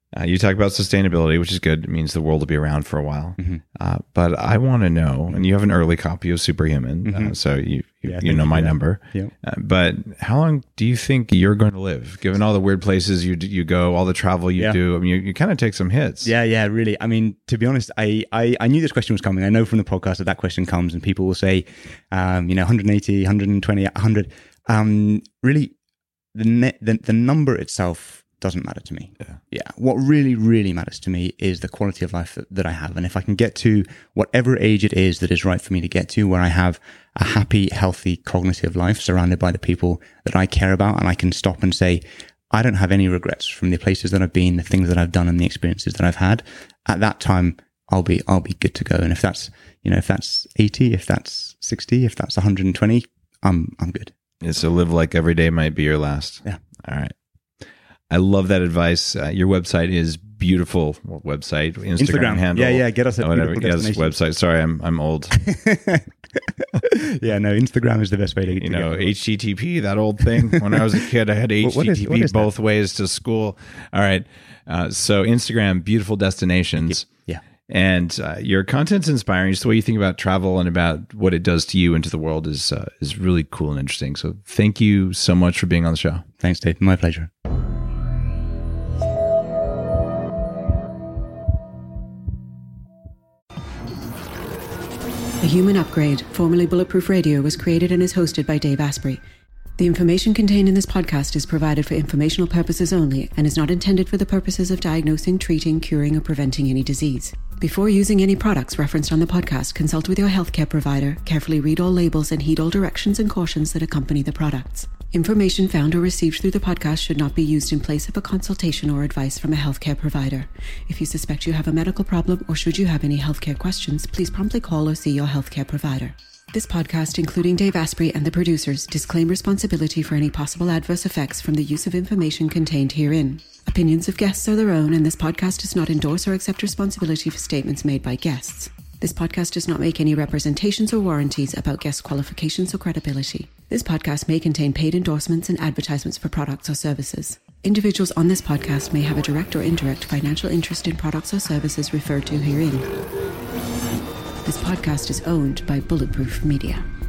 Uh, you talk about sustainability, which is good. It means the world will be around for a while. Mm-hmm. Uh, but I want to know, and you have an early copy of Superhuman, mm-hmm. uh, so you you, yeah, you know my you number. Yeah. Uh, but how long do you think you're going to live? Given all the weird places you you go, all the travel you yeah. do, I mean, you, you kind of take some hits. Yeah, yeah, really. I mean, to be honest, I, I, I knew this question was coming. I know from the podcast that that question comes, and people will say, um, you know, one hundred eighty, one hundred twenty, one hundred. Um, really, the, net, the the number itself doesn't matter to me. Yeah. yeah. What really, really matters to me is the quality of life that, that I have. And if I can get to whatever age it is that is right for me to get to, where I have a happy, healthy, cognitive life surrounded by the people that I care about, and I can stop and say, I don't have any regrets from the places that I've been, the things that I've done, and the experiences that I've had. At that time, I'll be, I'll be good to go. And if that's, you know, if that's eighty, if that's sixty, if that's one hundred twenty, I'm, I'm good. Yeah, so live like every day might be your last. Yeah. All right. I love that advice. Uh, your website is beautiful. Well, website, Instagram, Instagram handle. Yeah, yeah. Get us a whatever. Yes, website. Sorry, I'm I'm old. yeah, no. Instagram is the best way to. You to know, H T T P. That old thing. When I was a kid, I had H T T P what is, what is both that? ways to school. All right. Uh, so Instagram, beautiful destinations. Yeah. And uh, your content's inspiring. Just the way you think about travel and about what it does to you and to the world is uh, is really cool and interesting. So thank you so much for being on the show. Thanks, Dave. My pleasure. The Human Upgrade, formerly Bulletproof Radio, was created and is hosted by Dave Asprey. The information contained in this podcast is provided for informational purposes only and is not intended for the purposes of diagnosing, treating, curing, or preventing any disease. Before using any products referenced on the podcast, consult with your healthcare provider, carefully read all labels, and heed all directions and cautions that accompany the products. Information found or received through the podcast should not be used in place of a consultation or advice from a healthcare provider. If you suspect you have a medical problem or should you have any healthcare questions, please promptly call or see your healthcare provider. This podcast, including Dave Asprey and the producers, disclaim responsibility for any possible adverse effects from the use of information contained herein. Opinions of guests are their own, and this podcast does not endorse or accept responsibility for statements made by guests. This podcast does not make any representations or warranties about guest qualifications or credibility. This podcast may contain paid endorsements and advertisements for products or services. Individuals on this podcast may have a direct or indirect financial interest in products or services referred to herein. This podcast is owned by Bulletproof Media.